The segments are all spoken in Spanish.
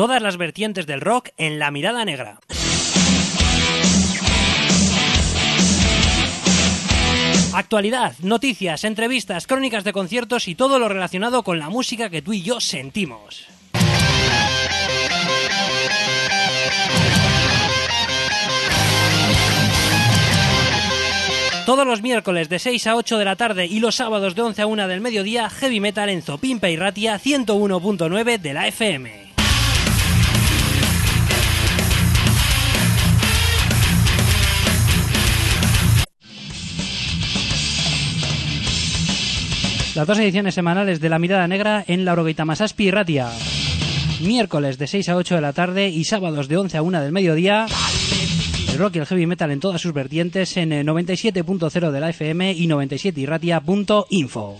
Todas las vertientes del rock en La Mirada Negra. Actualidad, noticias, entrevistas, crónicas de conciertos y todo lo relacionado con la música que tú y yo sentimos. Todos los miércoles de 6 a 8 de la tarde y los sábados de 11 a 1 del mediodía, Heavy Metal en Zopimpa y Ratia 101.9 de la FM. Las dos ediciones semanales de La Mirada Negra en la Orogeita Masaspi y Ratia. Miércoles de 6 a 8 de la tarde y sábados de 11 a 1 del mediodía. El rock y el heavy metal en todas sus vertientes en 97.0 de la FM y 97irratia.info.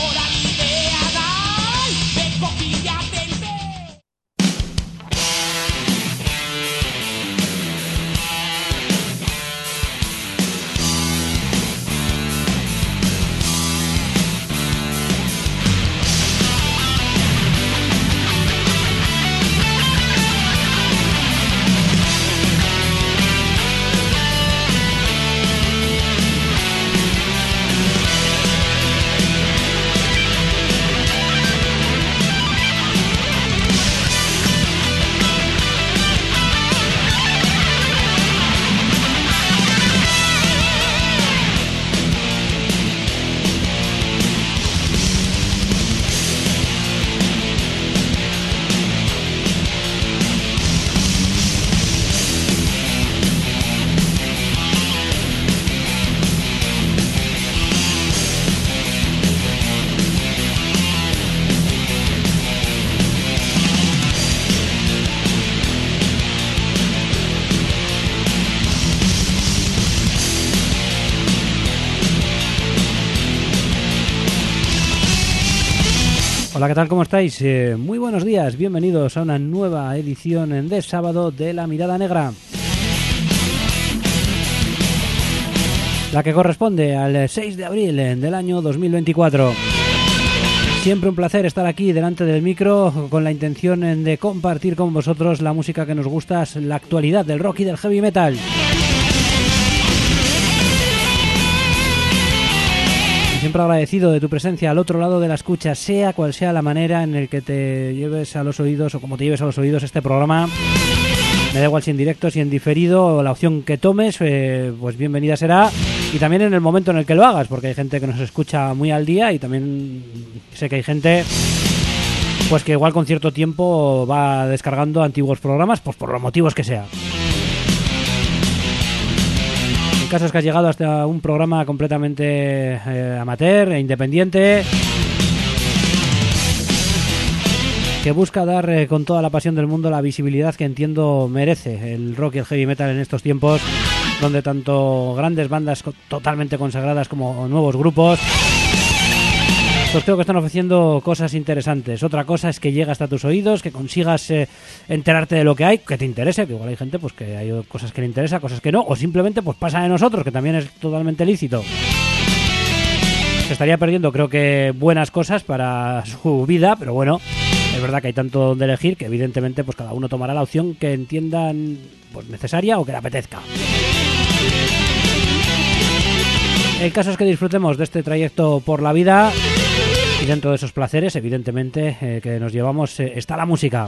Hola, ¿qué tal? ¿Cómo estáis? Muy buenos días, bienvenidos a una nueva edición de sábado de La Mirada Negra. La que corresponde al 6 de abril del año 2024. Siempre un placer estar aquí delante del micro con la intención de compartir con vosotros la música que nos gusta, la actualidad del rock y del heavy metal. Siempre agradecido de tu presencia al otro lado de la escucha, sea cual sea la manera en el que te lleves a los oídos o como te lleves a los oídos este programa. Me da igual si en directo, si en diferido, la opción que tomes, pues bienvenida será. Y también en el momento en el que lo hagas, porque hay gente que nos escucha muy al día y también sé que hay gente pues que igual con cierto tiempo va descargando antiguos programas, pues por los motivos que sea. El caso es que has llegado hasta un programa completamente amateur e independiente que busca dar con toda la pasión del mundo la visibilidad que entiendo merece el rock y el heavy metal en estos tiempos, donde tanto grandes bandas totalmente consagradas como nuevos grupos pues creo que están ofreciendo cosas interesantes. Otra cosa es que llegue hasta tus oídos, que consigas enterarte de lo que hay, que te interese, que igual hay gente pues que hay cosas que le interesa, cosas que no, o simplemente pues pasa de nosotros, que también es totalmente lícito. Se estaría perdiendo, creo que, buenas cosas para su vida, pero bueno, es verdad que hay tanto donde elegir que evidentemente pues cada uno tomará la opción que entiendan pues necesaria o que le apetezca. El caso es que disfrutemos de este trayecto por la vida y dentro de esos placeres, evidentemente, que nos llevamos, está la música.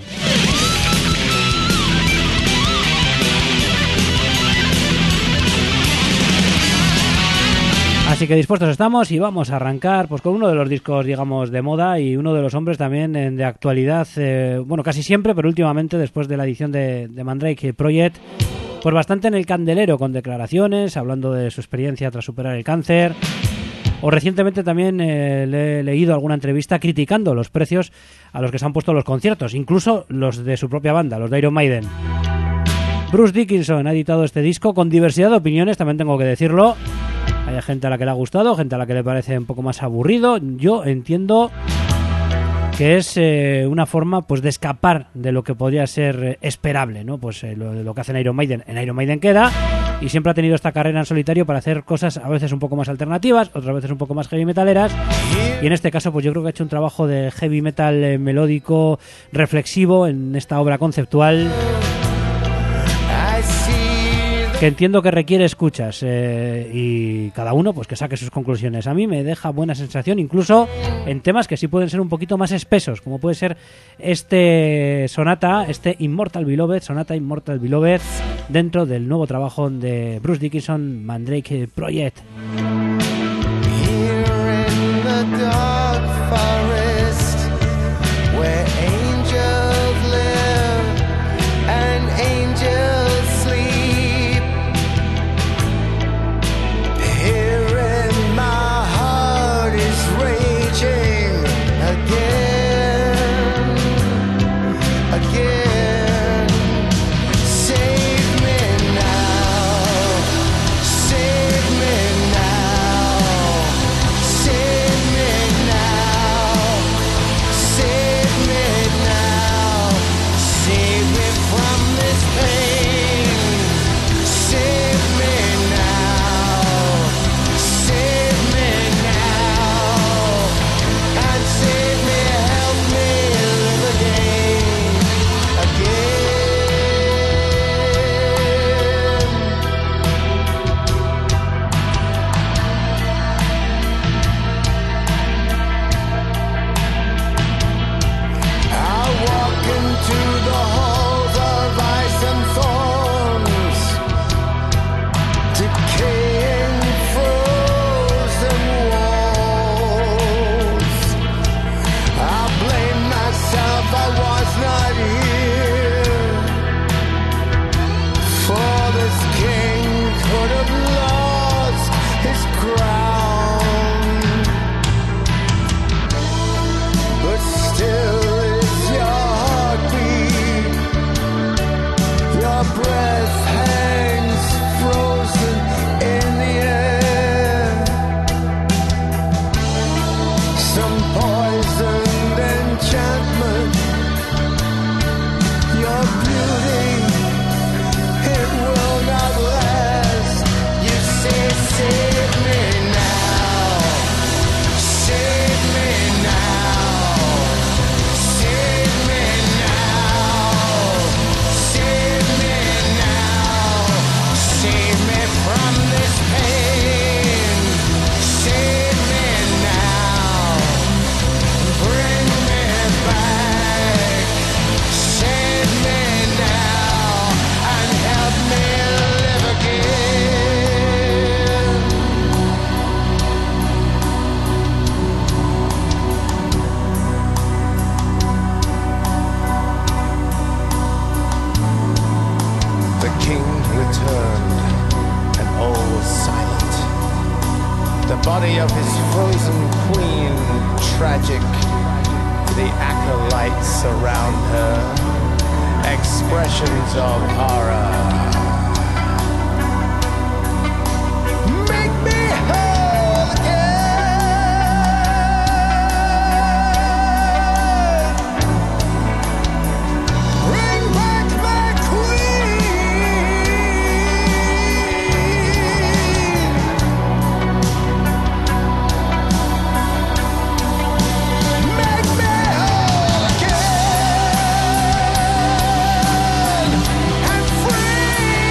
Así que dispuestos estamos y vamos a arrancar pues con uno de los discos, digamos, de moda y uno de los hombres también de actualidad, bueno, casi siempre, pero últimamente, después de la edición de Mandrake Project, pues bastante en el candelero, con declaraciones, hablando de su experiencia tras superar el cáncer. O recientemente también le he leído alguna entrevista criticando los precios a los que se han puesto los conciertos, incluso los de su propia banda, los de Iron Maiden. Bruce Dickinson ha editado este disco con diversidad de opiniones, también tengo que decirlo. Hay gente a la que le ha gustado, gente a la que le parece un poco más aburrido. Yo entiendo que es una forma pues de escapar de lo que podría ser esperable, ¿no? Pues lo que hacen Iron Maiden en Iron Maiden queda, y siempre ha tenido esta carrera en solitario para hacer cosas a veces un poco más alternativas, otras veces un poco más heavy metaleras, y en este caso pues yo creo que ha hecho un trabajo de heavy metal melódico, reflexivo en esta obra conceptual que entiendo que requiere escuchas, y cada uno pues que saque sus conclusiones. A mí me deja buena sensación, incluso en temas que sí pueden ser un poquito más espesos, como puede ser este Immortal Beloved, dentro del nuevo trabajo de Bruce Dickinson, Mandrake Project. Body of his frozen queen, tragic. The acolytes surround her, expressions of horror. Make me whole again. Bring back my queen. Free!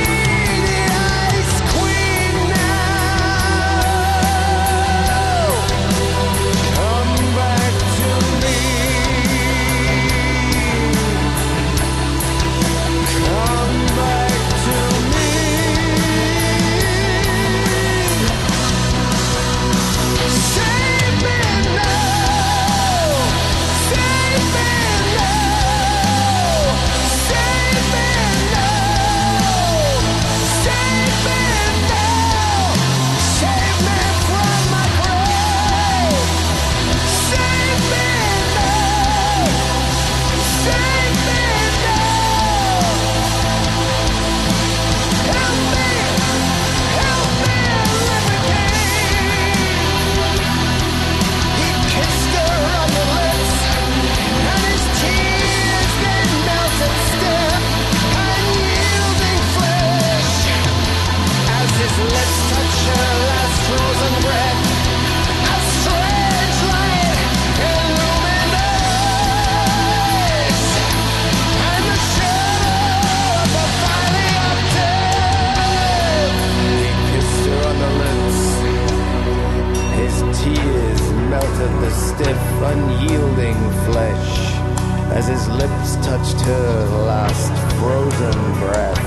flesh as his lips touched her last frozen breath.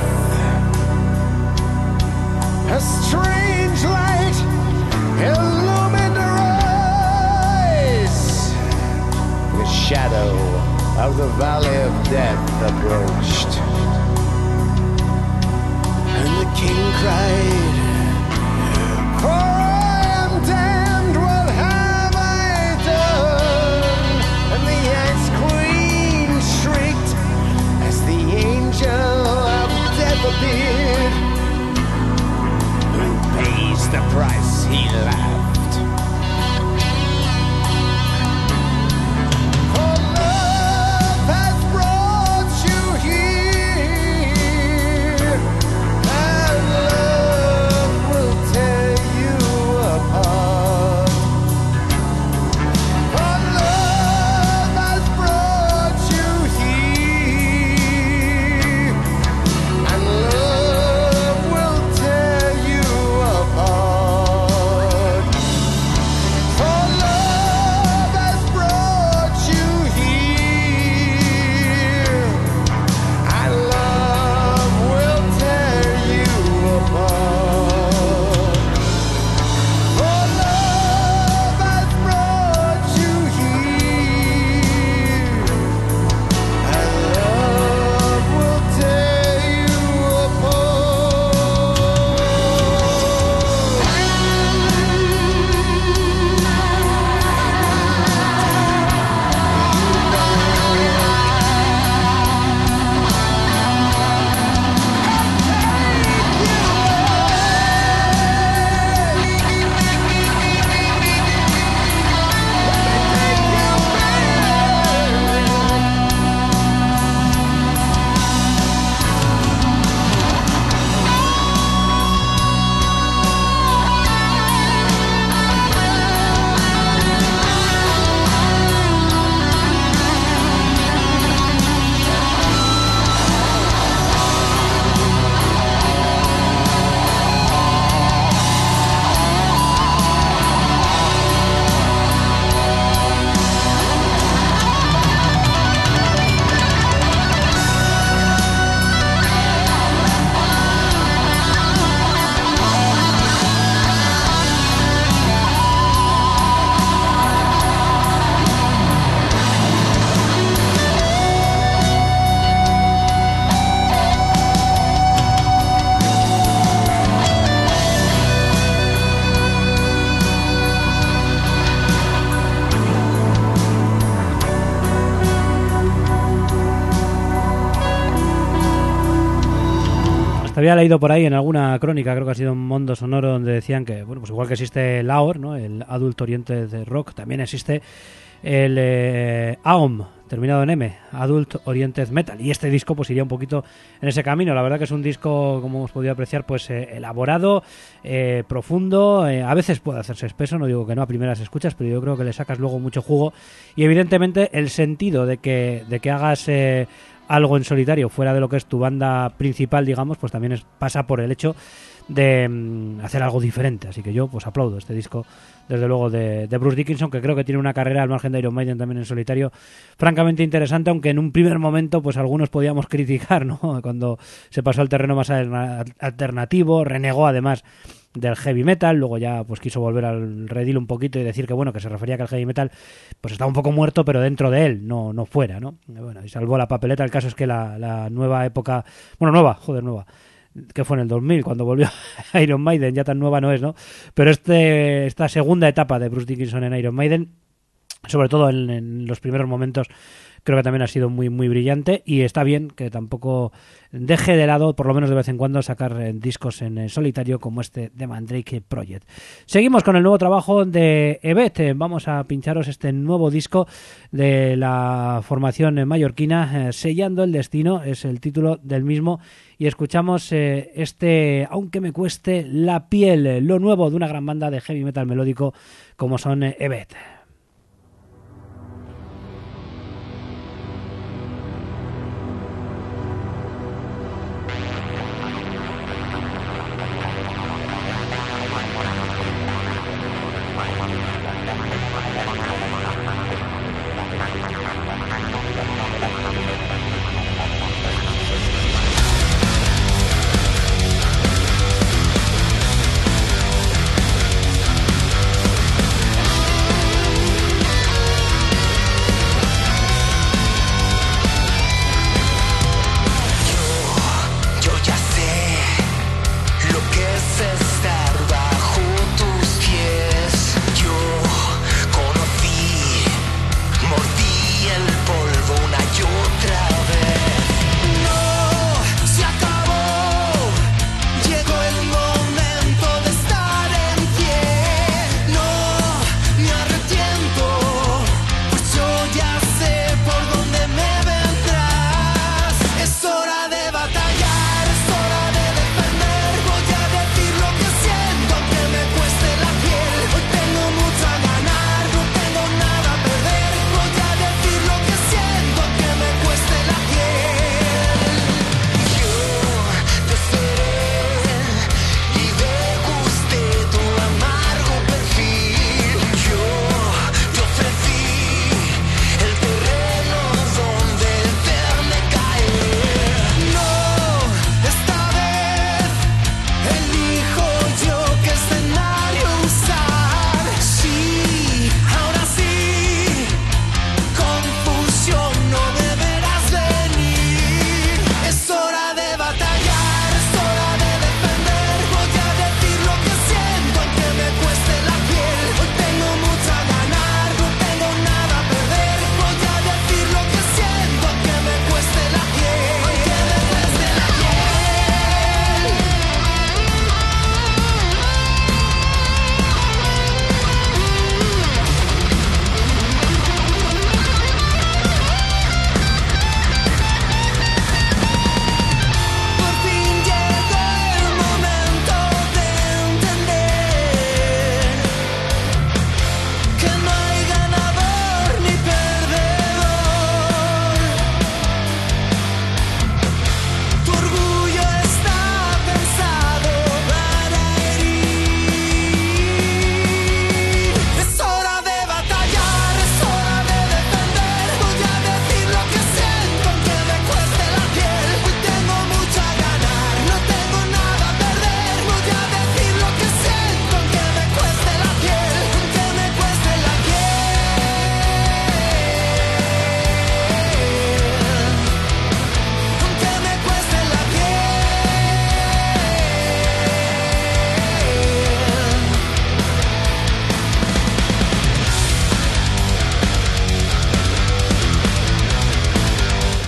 A strange light illumined her eyes. The shadow of the valley of death approached. And the king cried, "For I am damned, what have I done?" And the ice queen shrieked as the angel of death appeared. Who pays the price? He laughed. For love has brought you here, and love will tear you apart. For love has brought you here, and love will tear you apart. For love has brought you here, and love will tear you apart. For love has brought you here, and love will tear you Había leído por ahí en alguna crónica, creo que ha sido un Mundo Sonoro, donde decían que, bueno, pues igual que existe el AOR, ¿no?, el Adult Oriented Rock, también existe el AOM, terminado en M, Adult Oriented Metal, y este disco pues iría un poquito en ese camino. La verdad que es un disco, como hemos podido apreciar, pues elaborado, profundo, a veces puede hacerse espeso, no digo que no a primeras escuchas, pero yo creo que le sacas luego mucho jugo, y evidentemente el sentido de que hagas algo en solitario fuera de lo que es tu banda principal, digamos, pues también pasa por el hecho de hacer algo diferente. Así que yo pues aplaudo este disco, desde luego, de Bruce Dickinson, que creo que tiene una carrera al margen de Iron Maiden también en solitario francamente interesante, aunque en un primer momento pues algunos podíamos criticar, ¿no?, cuando se pasó al terreno más alternativo, renegó además del heavy metal, luego ya pues quiso volver al redil un poquito y decir que bueno, que se refería que el heavy metal pues estaba un poco muerto, pero dentro de él, no fuera, ¿no? Bueno, y salvó la papeleta. El caso es que la nueva época, nueva, que fue en el 2000 cuando volvió Iron Maiden, ya tan nueva no es, ¿no? Pero esta segunda etapa de Bruce Dickinson en Iron Maiden, sobre todo en los primeros momentos, creo que también ha sido muy muy brillante, y está bien que tampoco deje de lado, por lo menos de vez en cuando, sacar discos en solitario como este de Mandrake Project. Seguimos con el nuevo trabajo de Evet. Vamos a pincharos este nuevo disco de la formación mallorquina, Sellando el Destino, es el título del mismo, y escuchamos Aunque me cueste la piel, lo nuevo de una gran banda de heavy metal melódico como son Evet.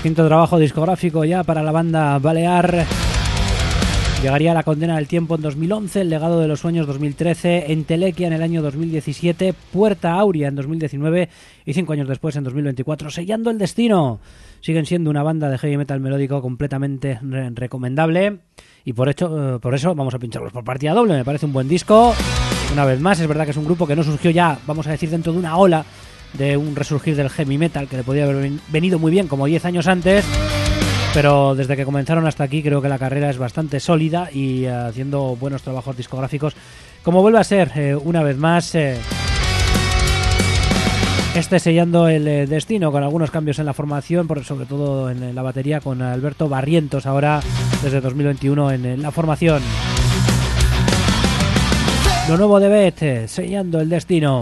Quinto trabajo discográfico ya para la banda balear. Llegaría a La condena del tiempo en 2011, El legado de los sueños 2013, Entelequia en el año 2017, Puerta Aurea en 2019 y 5 años después, en 2024, Sellando el destino. Siguen siendo una banda de heavy metal melódico completamente recomendable y por eso vamos a pincharlos por partida doble. Me parece un buen disco. Una vez más, es verdad que es un grupo que no surgió ya, vamos a decir, dentro de una ola de un resurgir del heavy metal que le podía haber venido muy bien como 10 años antes. Pero desde que comenzaron hasta aquí creo que la carrera es bastante sólida y haciendo buenos trabajos discográficos, como vuelve a ser una vez más Sellando el destino, con algunos cambios en la formación, sobre todo en la batería, con Alberto Barrientos ahora desde 2021 en la formación. Lo nuevo de Beth, Sellando el destino.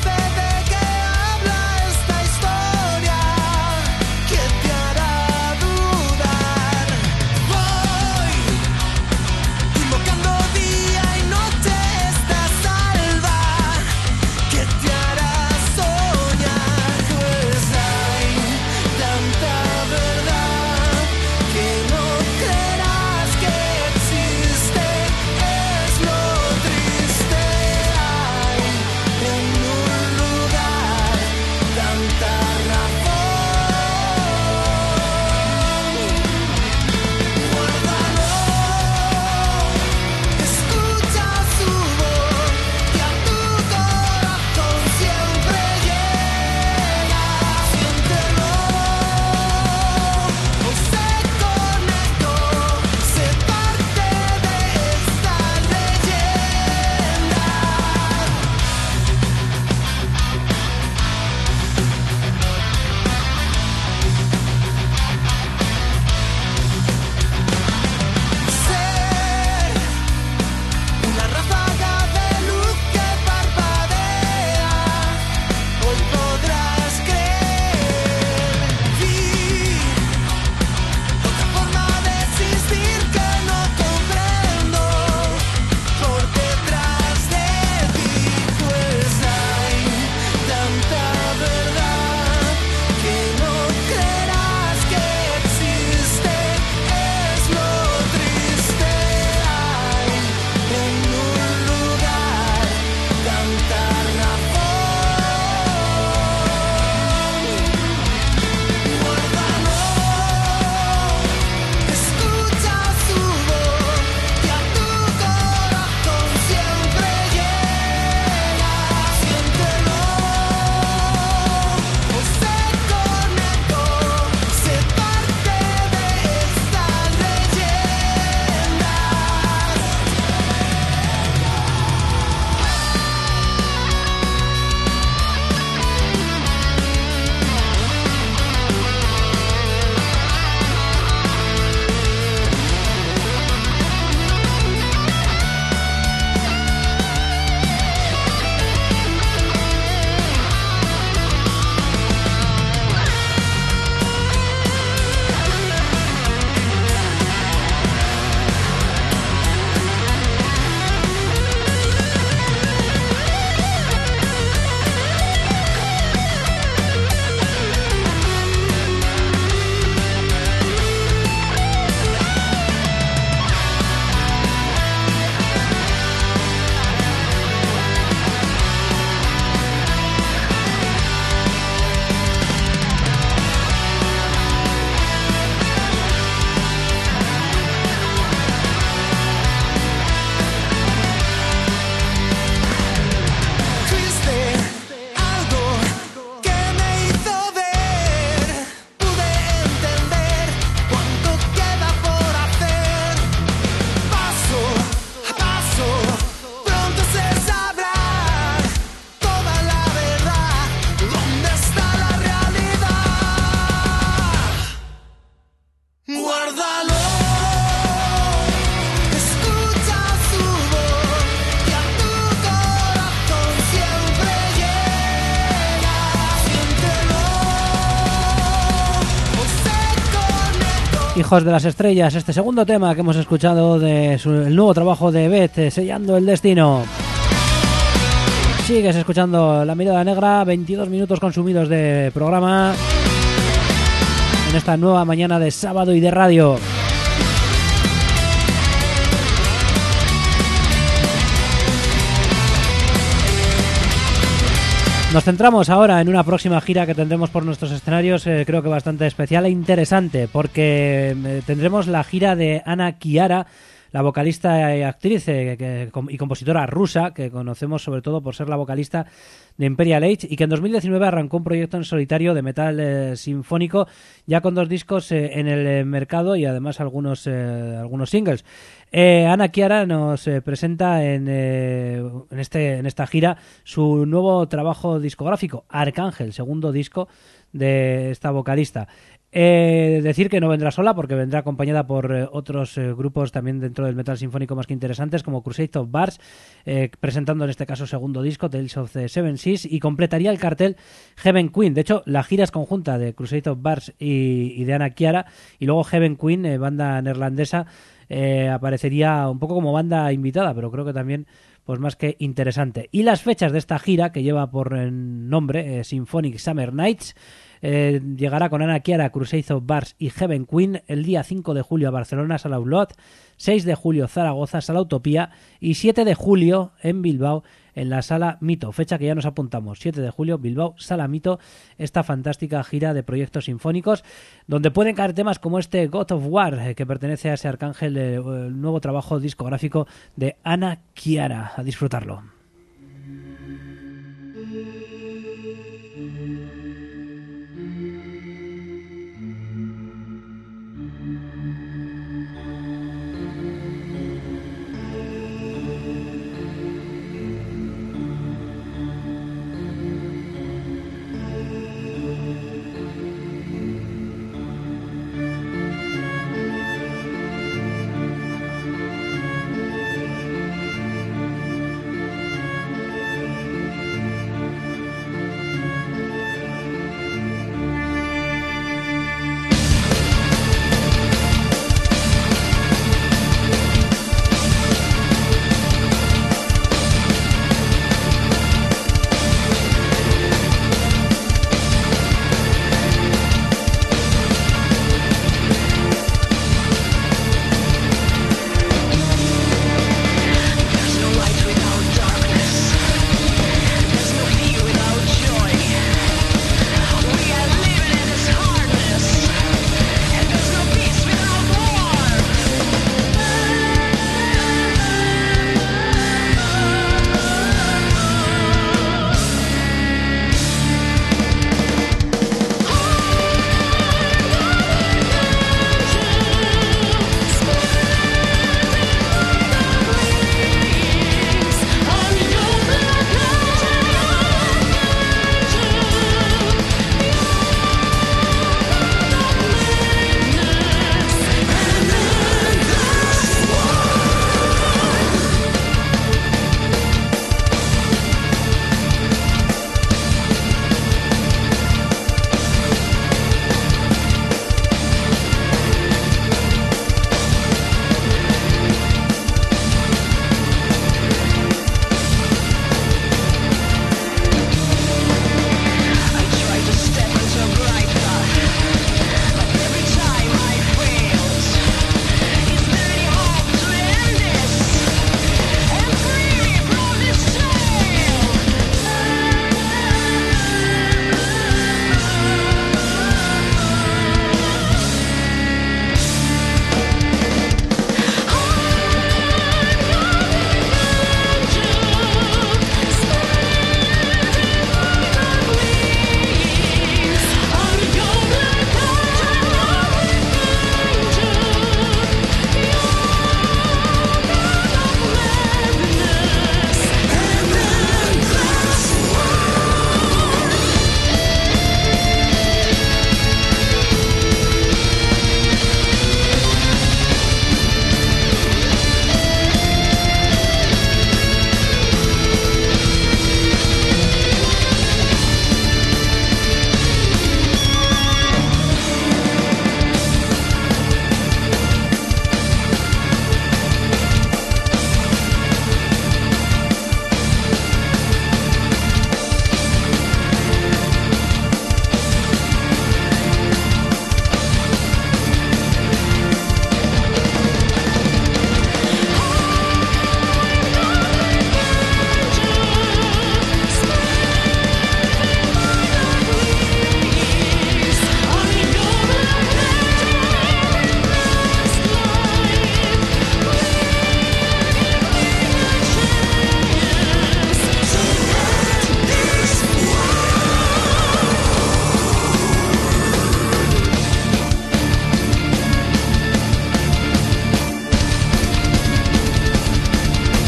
Hijos de las estrellas, este segundo tema que hemos escuchado de el nuevo trabajo de Beth, Sellando el destino. Sigues escuchando La Mirada Negra, 22 minutos consumidos de programa. en esta nueva mañana de sábado y de radio. Nos centramos ahora en una próxima gira que tendremos por nuestros escenarios, creo que bastante especial e interesante, porque tendremos la gira de Ana Chiara, la vocalista y actriz y compositora rusa, que conocemos sobre todo por ser la vocalista de Imperial Age, y que en 2019 arrancó un proyecto en solitario de metal sinfónico, ya con 2 discos en el mercado y además algunos singles. Ana Chiara nos presenta en esta gira su nuevo trabajo discográfico, Arcángel, segundo disco de esta vocalista. Decir que no vendrá sola, porque vendrá acompañada por otros grupos también dentro del metal sinfónico más que interesantes, como Crusade of Bars, presentando en este caso segundo disco, Tales of the Seven Seas, y completaría el cartel Heaven Queen. De hecho, la gira es conjunta de Crusade of Bars y de Ana Chiara, y luego Heaven Queen, banda neerlandesa, aparecería un poco como banda invitada, pero creo que también pues más que interesante. Y las fechas de esta gira, que lleva por nombre Symphonic Summer Nights, llegará con Ana Chiara, Crusade of Bars y Heaven Queen el día 5 de julio a Barcelona, Sala Olot, 6 de julio Zaragoza, Sala Utopía, y 7 de julio en Bilbao, en la Sala Mito, fecha que ya nos apuntamos, 7 de julio, Bilbao, Sala Mito, esta fantástica gira de proyectos sinfónicos, donde pueden caer temas como este God of War, que pertenece a ese Arcángel, el nuevo trabajo discográfico de Ana Chiara. A disfrutarlo.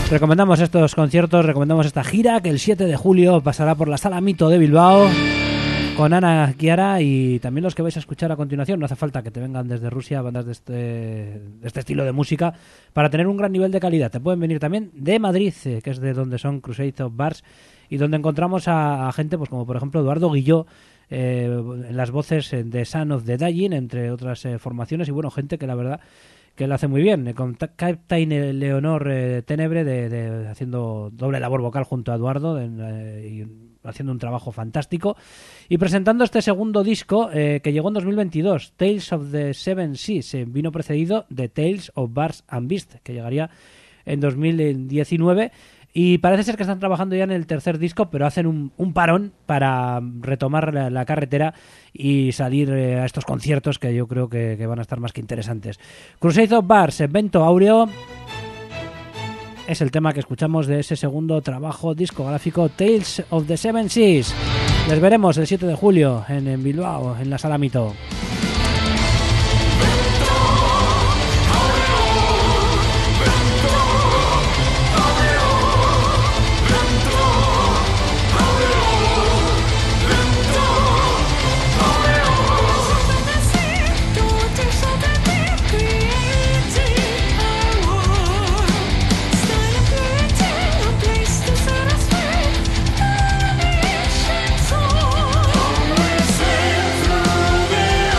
Recomendamos estos conciertos, recomendamos esta gira que el 7 de julio pasará por la Sala Mito de Bilbao con Ana Chiara y también los que vais a escuchar a continuación. No hace falta que te vengan desde Rusia bandas de este estilo de música para tener un gran nivel de calidad. Te pueden venir también de Madrid, que es de donde son Crusade of Bars, y donde encontramos a gente pues como por ejemplo Eduardo Guilló, en las voces de Son of the Dying, entre otras formaciones, y bueno, gente que la verdad que lo hace muy bien, con Captain Leonor Tenebre haciendo doble labor vocal junto a Eduardo y haciendo un trabajo fantástico y presentando este segundo disco que llegó en 2022, Tales of the Seven Seas. Vino precedido de Tales of Bars and Beasts, que llegaría en 2019. Y parece ser que están trabajando ya en el tercer disco, pero hacen un parón para retomar la carretera y salir a estos conciertos que yo creo que van a estar más que interesantes. Crusade of Bars, Vento Aureo, es el tema que escuchamos de ese segundo trabajo discográfico, Tales of the Seven Seas. Les veremos el 7 de julio en Bilbao, en la Sala Mito. Through the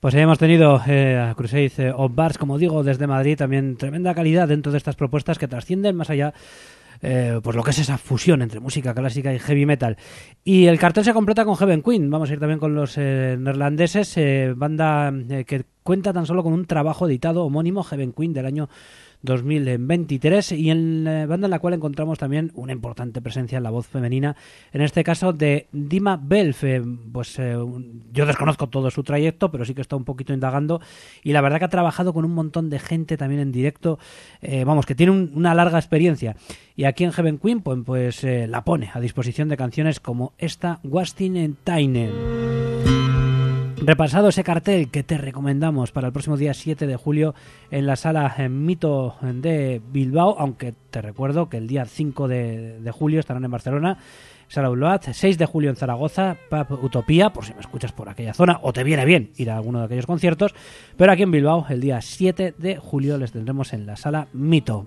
Pues hemos tenido a Crusade of Bars, como digo, desde Madrid, también tremenda calidad dentro de estas propuestas que trascienden más allá pues lo que es esa fusión entre música clásica y heavy metal. Y el cartel se completa con Heaven Queen. Vamos a ir también con los neerlandeses, banda que cuenta tan solo con un trabajo editado homónimo, Heaven Queen, del año 2023, y en banda en la cual encontramos también una importante presencia en la voz femenina, en este caso de Dima Belf. Yo desconozco todo su trayecto, pero sí que está un poquito indagando, y la verdad que ha trabajado con un montón de gente también en directo, que tiene una larga experiencia, y aquí en Heaven Queen pues la pone a disposición de canciones como esta, Wasting Time. Repasado ese cartel que te recomendamos para el próximo día 7 de julio en la sala Mito de Bilbao, aunque te recuerdo que el día 5 de julio estarán en Barcelona, Sala Ulloat, 6 de julio en Zaragoza, Pub Utopía, por si me escuchas por aquella zona o te viene bien ir a alguno de aquellos conciertos, pero aquí en Bilbao el día 7 de julio les tendremos en la sala Mito.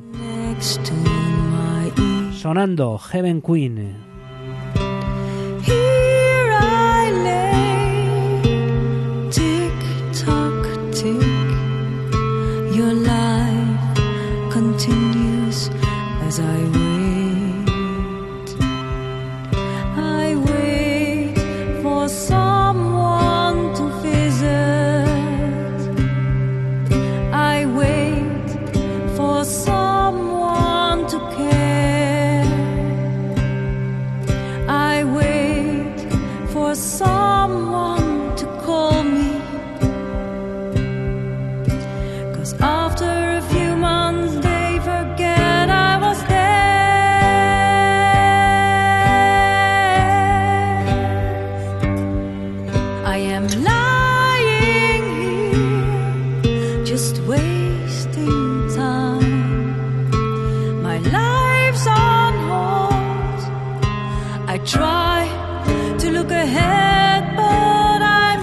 Sonando Heaven Queen. Your life continues as I wait for someone to visit. I wait for someone to care. I wait for someone to call me. After a few months they forget I was there. I am lying here just wasting time. My life's on hold. I try to look ahead, but I'm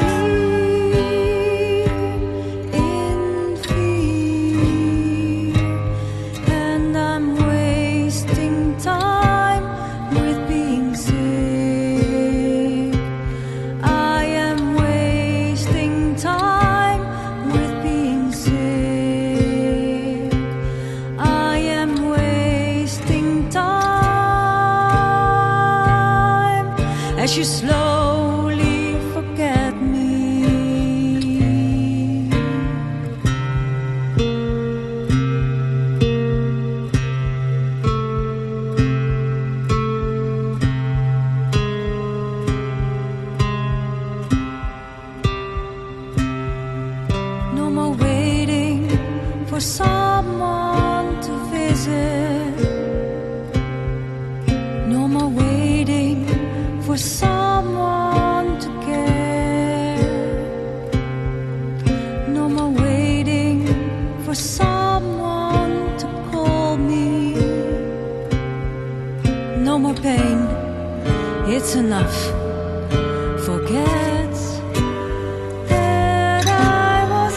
as you slowly forget me. No more waiting for someone to visit. No more waiting for someone to care. No more waiting for someone to call me. No more pain, it's enough. Forget that I was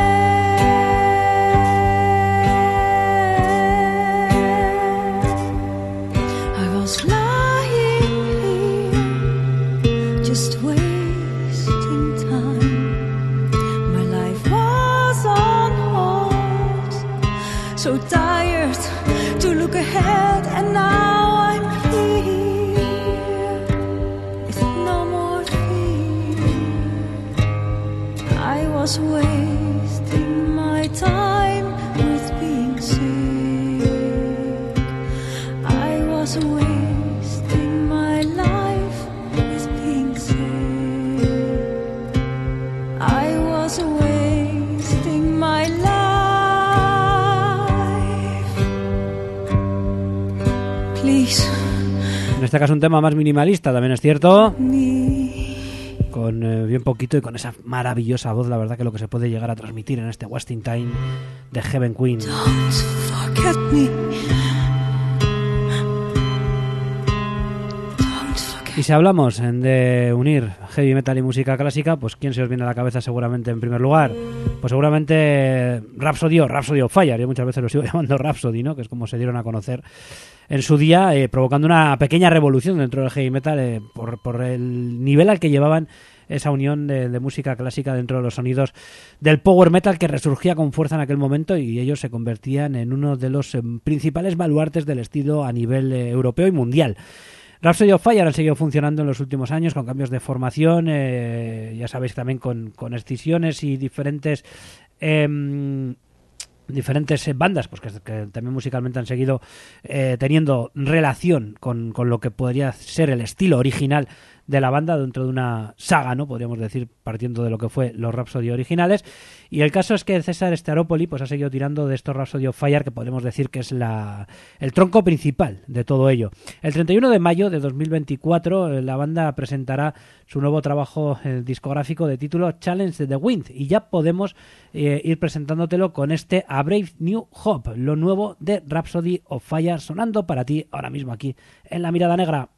there. I was just wasting time. My life was on hold. So tired to look ahead, and now I'm here with no more fear. I was wasting my time with being sick. I was wasting my life with being sick. I was wasting my life. Please. En este caso un tema más minimalista, también es cierto, con bien poquito y con esa maravillosa voz, la verdad que lo que se puede llegar a transmitir en este Wasting Time de Heaven Queen. Don't forget me. Don't forget Y si hablamos de unir heavy metal y música clásica, pues ¿quién se os viene a la cabeza seguramente en primer lugar? Pues seguramente Rhapsody of Fire. Yo muchas veces lo sigo llamando Rhapsody, ¿no? Que es como se dieron a conocer en su día, provocando una pequeña revolución dentro del heavy metal por el nivel al que llevaban esa unión de música clásica dentro de los sonidos del power metal que resurgía con fuerza en aquel momento, y ellos se convertían en uno de los principales baluartes del estilo a nivel europeo y mundial. Rhapsody of Fire han seguido funcionando en los últimos años con cambios de formación, ya sabéis, también con escisiones y diferentes bandas pues que también musicalmente han seguido teniendo relación con lo que podría ser el estilo original de la banda dentro de una saga, ¿no? Podríamos decir, partiendo de lo que fue los Rhapsody originales. Y el caso es que César Staropoli pues ha seguido tirando de estos Rhapsody of Fire, que podemos decir que es el tronco principal de todo ello. El 31 de mayo de 2024 la banda presentará su nuevo trabajo discográfico de título Challenge the Wind, y ya podemos ir presentándotelo con este A Brave New Hope, lo nuevo de Rhapsody of Fire, sonando para ti ahora mismo aquí en La Mirada Negra.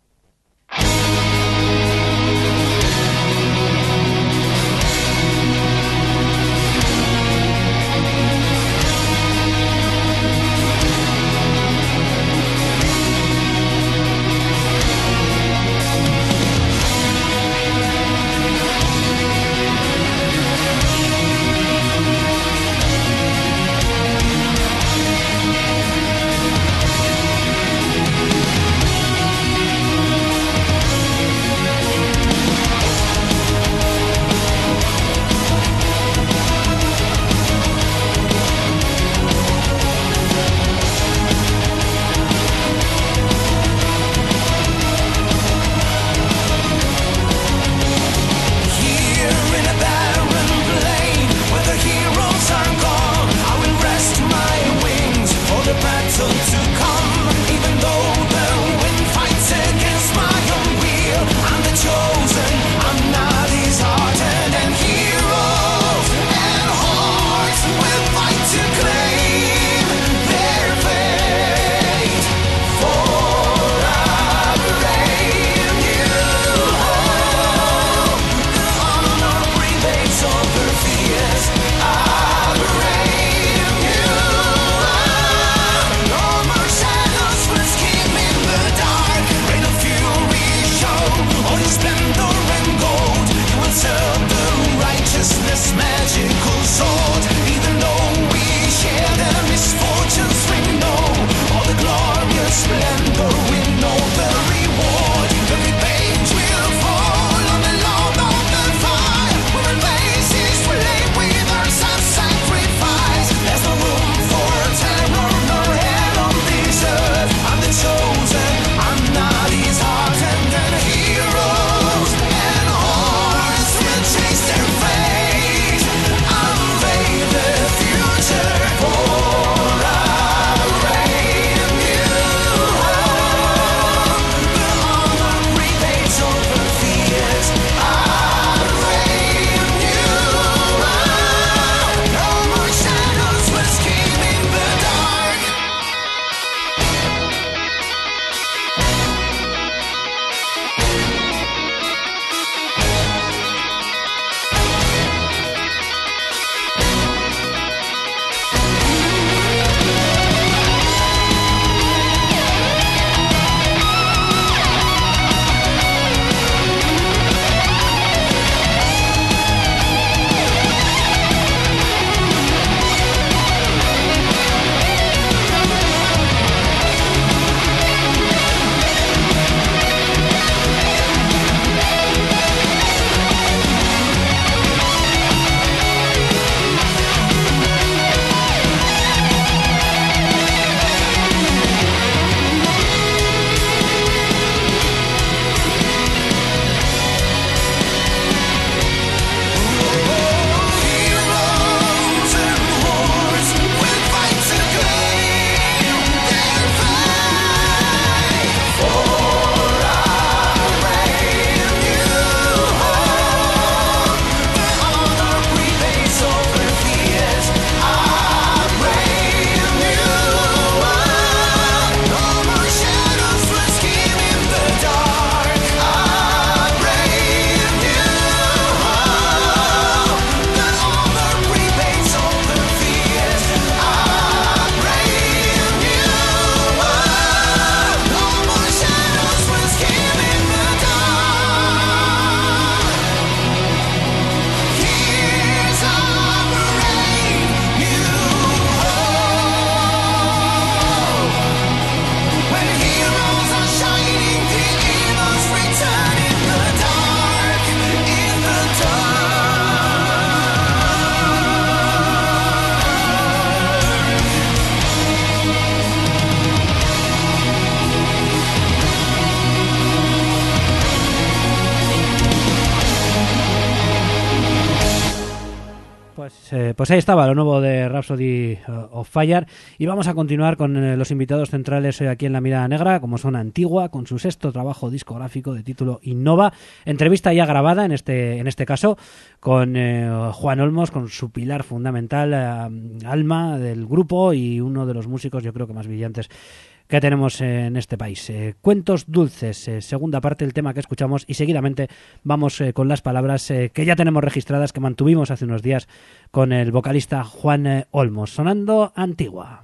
Pues ahí estaba lo nuevo de Rhapsody of Fire, y vamos a continuar con los invitados centrales hoy aquí en La Mirada Negra, como son Antigua, con su sexto trabajo discográfico de título Innova. Entrevista ya grabada en este caso con Juan Olmos, con su pilar fundamental, alma del grupo y uno de los músicos yo creo que más brillantes que tenemos en este país. Cuentos dulces, segunda parte del tema que escuchamos, y seguidamente vamos con las palabras que ya tenemos registradas, que mantuvimos hace unos días con el vocalista Juan Olmos, sonando Antigua.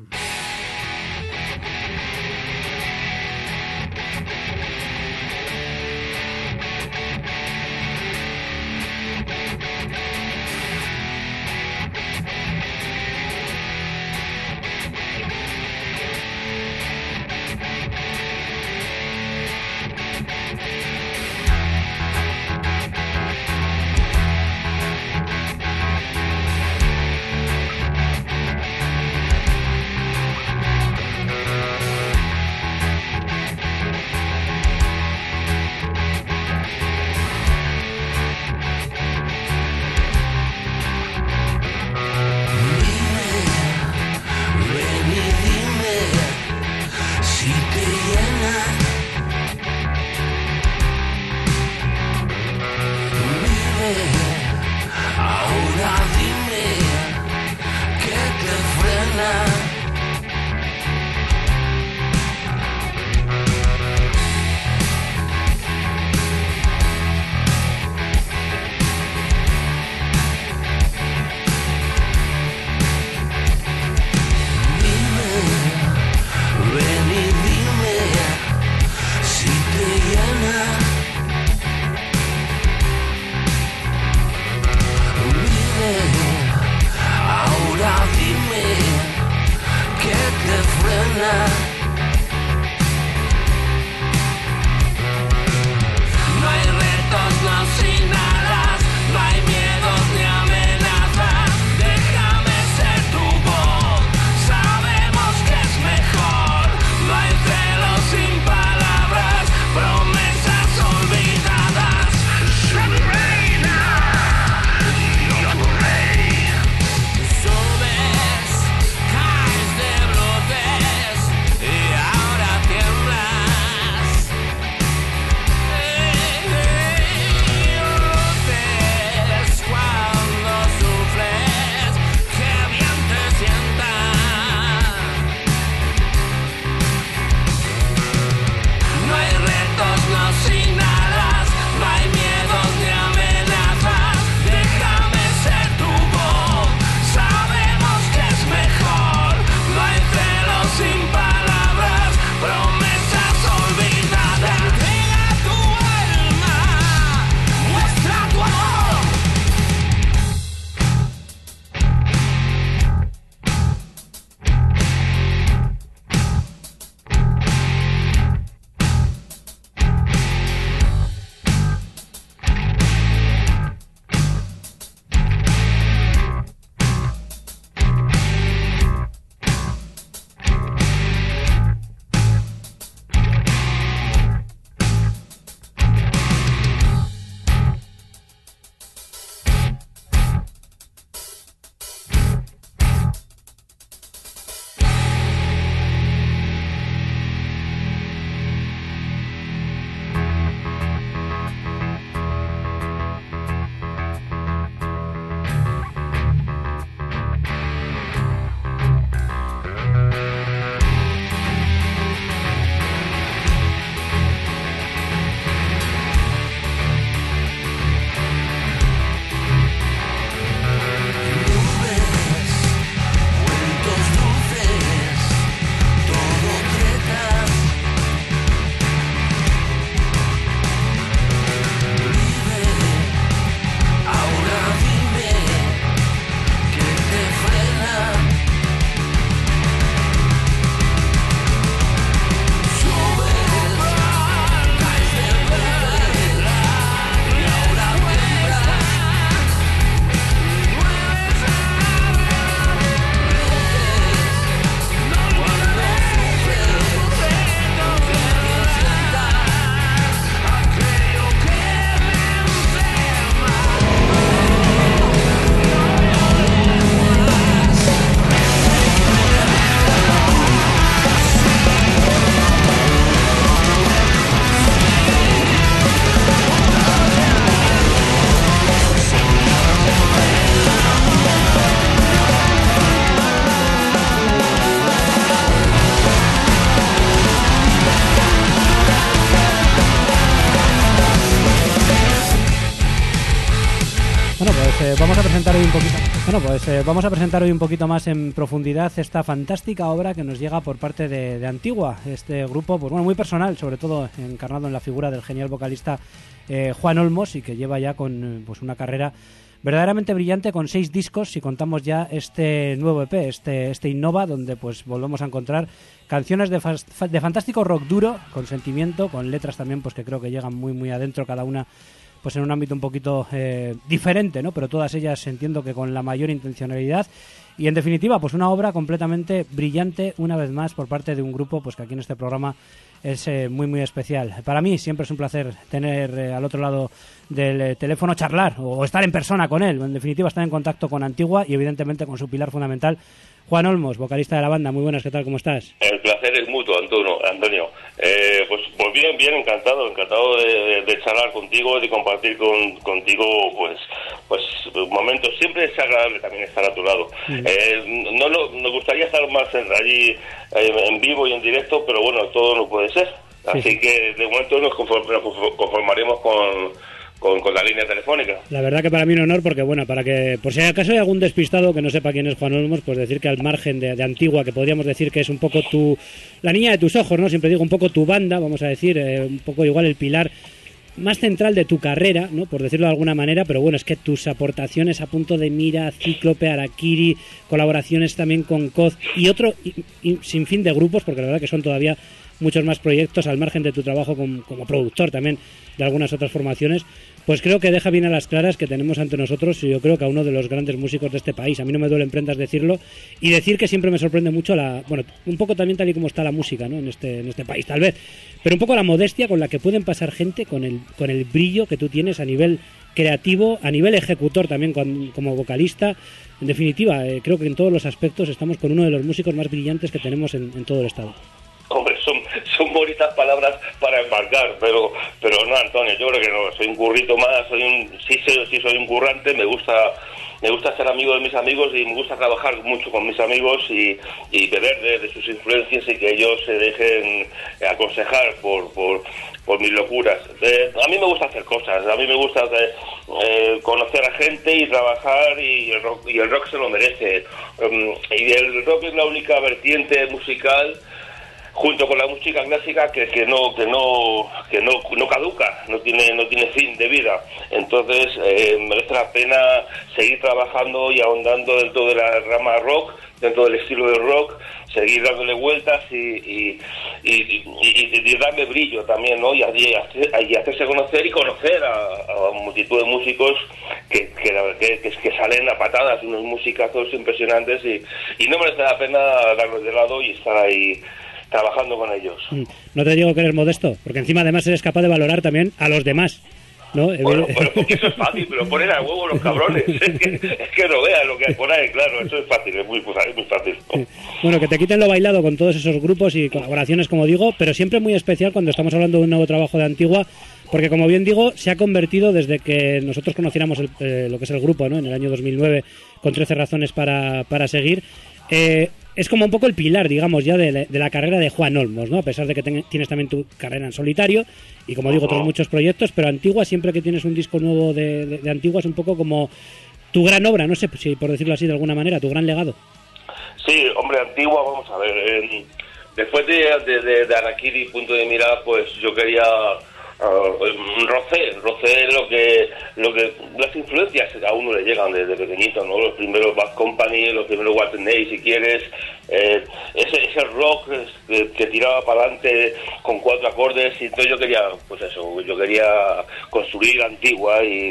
vamos a presentar hoy un poquito. Bueno, pues vamos a presentar hoy un poquito más en profundidad esta fantástica obra que nos llega por parte de Antigua, este grupo, pues bueno, muy personal, sobre todo encarnado en la figura del genial vocalista Juan Olmos, y que lleva ya con pues una carrera verdaderamente brillante, con 6 discos, si contamos ya este nuevo EP, este Innova, donde pues volvemos a encontrar canciones de fantástico rock duro, con sentimiento, con letras también pues que creo que llegan muy muy adentro, cada una pues en un ámbito un poquito diferente, ¿no? Pero todas ellas entiendo que con la mayor intencionalidad, y en definitiva pues una obra completamente brillante, una vez más, por parte de un grupo pues que aquí en este programa es muy muy especial. Para mí siempre es un placer tener al otro lado del teléfono, charlar o estar en persona con él, en definitiva estar en contacto con Antigua y evidentemente con su pilar fundamental, Juan Olmos, vocalista de la banda. Muy buenas, ¿qué tal? ¿Cómo estás? El placer es mutuo, Antonio. Pues bien, encantado de charlar contigo, de compartir contigo pues momentos. Siempre es agradable también estar a tu lado. Nos gustaría estar más allí en vivo y en directo, pero bueno, todo no puede ser. Así que de momento nos conformaremos con la línea telefónica. La verdad que para mí un honor, porque bueno, para que por si acaso hay algún despistado que no sepa quién es Juan Olmos, pues decir que al margen de Antigua, que podríamos decir que es un poco la niña de tus ojos, ¿no? Siempre digo un poco tu banda, vamos a decir, un poco igual el pilar más central de tu carrera, ¿no? Por decirlo de alguna manera, pero bueno, es que tus aportaciones a Punto de Mira, Cíclope, Harakiri, colaboraciones también con Coz y otro sin fin de grupos, porque la verdad que son todavía muchos más proyectos al margen de tu trabajo como productor también de algunas otras formaciones, pues creo que deja bien a las claras que tenemos ante nosotros, y yo creo que a uno de los grandes músicos de este país. A mí no me duele en prendas decirlo, y decir que siempre me sorprende mucho un poco también tal y como está la música, ¿no? en este país tal vez, pero un poco la modestia con la que pueden pasar gente con el brillo que tú tienes a nivel creativo, a nivel ejecutor también como vocalista. En definitiva, creo que en todos los aspectos estamos con uno de los músicos más brillantes que tenemos en todo el estado. Hombre, son bonitas palabras para embarcar, pero no, Antonio, yo creo que no, soy un currito más, sí soy un currante, me gusta ser amigo de mis amigos y me gusta trabajar mucho con mis amigos y beber de sus influencias y que ellos se dejen aconsejar por mis locuras. A mí me gusta hacer cosas, a mí me gusta conocer a gente y trabajar, y el rock se lo merece. Y el rock es la única vertiente musical, junto con la música clásica, que no caduca, no tiene fin de vida. Entonces merece la pena seguir trabajando y ahondando dentro de la rama rock, dentro del estilo de rock, seguir dándole vueltas y darle brillo también, ¿no? Y hacerse conocer y conocer a multitud de músicos que salen a patadas, unos musicazos impresionantes, y no merece la pena darlos de lado y estar ahí trabajando con ellos. No te digo que eres modesto, porque encima además eres capaz de valorar también a los demás, ¿no? Bueno, porque eso es fácil, pero poner a huevo los cabrones, es que no vean lo que hay por ahí, claro, eso es fácil, es muy fácil. Bueno, que te quiten lo bailado con todos esos grupos y colaboraciones, como digo, pero siempre muy especial cuando estamos hablando de un nuevo trabajo de Antigua, porque como bien digo, se ha convertido desde que nosotros conociéramos lo que es el grupo, ¿no? En el año 2009, con 13 razones para seguir, es como un poco el pilar, digamos, ya de la carrera de Juan Olmos, ¿no? A pesar de que tienes también tu carrera en solitario y, como digo, otros muchos proyectos, pero Antigua, siempre que tienes un disco nuevo de Antigua, es un poco como tu gran obra, no sé si por decirlo así de alguna manera, tu gran legado. Sí, hombre, Antigua, vamos a ver, después de Harakiri, Punto de Mira, pues yo quería rocé lo que las influencias a uno le llegan desde pequeñito, ¿no? Los primeros Bad Company, los primeros What Name, si quieres, ese rock que tiraba para adelante con 4 acordes, y entonces yo quería construir Antigua, y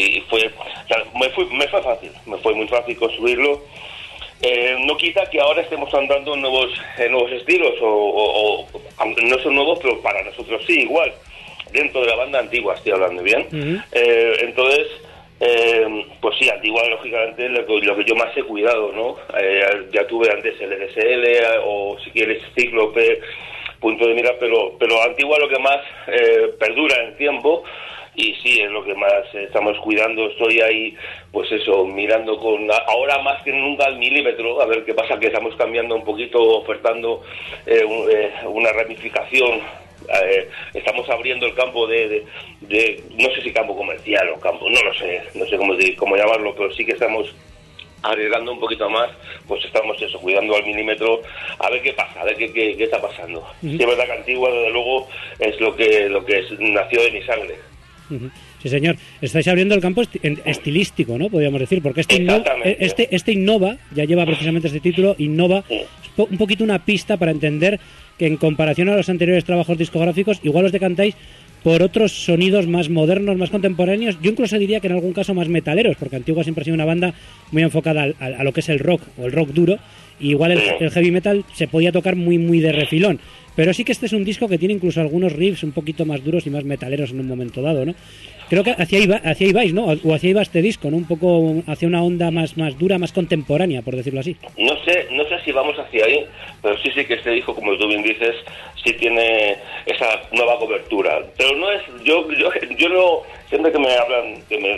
me fue muy fácil construirlo. No quita que ahora estemos andando en nuevos estilos, o no son nuevos, pero para nosotros sí, igual. Dentro de la banda Antigua estoy hablando, ¿bien? Uh-huh. Entonces, pues sí, Antigua lógicamente lo que yo más he cuidado, ¿no? Ya tuve antes el LSL, o si quieres Cíclope, Punto de Mira, pero Antigua lo que más perdura en el tiempo, y sí, es lo que más estamos cuidando. Estoy ahí, pues eso, mirando ahora más que nunca al milímetro, a ver qué pasa, que estamos cambiando un poquito, ofertando una ramificación estamos abriendo el campo de no sé si campo comercial o campo, no lo sé, no sé cómo llamarlo, pero sí que estamos arriesgando un poquito más, pues estamos cuidando al milímetro, a ver qué pasa, a ver qué está pasando. Sí, es verdad que Antigua, desde luego, es lo que nació de mi sangre. Sí, señor. Estáis abriendo el campo estilístico, ¿no? Podríamos decir, porque este innova, ya lleva precisamente este título, innova, es un poquito una pista para entender que en comparación a los anteriores trabajos discográficos, igual os decantáis por otros sonidos más modernos, más contemporáneos. Yo incluso diría que en algún caso más metaleros, porque Antigua siempre ha sido una banda muy enfocada a lo que es el rock, o el rock duro, y igual el heavy metal se podía tocar muy de refilón. Pero sí que este es un disco que tiene incluso algunos riffs un poquito más duros y más metaleros en un momento dado, ¿no? Creo que hacia ahí vais, ¿no? O hacia ahí va este disco, ¿no? Un poco hacia una onda más dura, más contemporánea, por decirlo así. No sé si vamos hacia ahí, pero sí que este disco, como tú bien dices, sí tiene esa nueva cobertura. Pero no es, yo no, siempre que me hablan,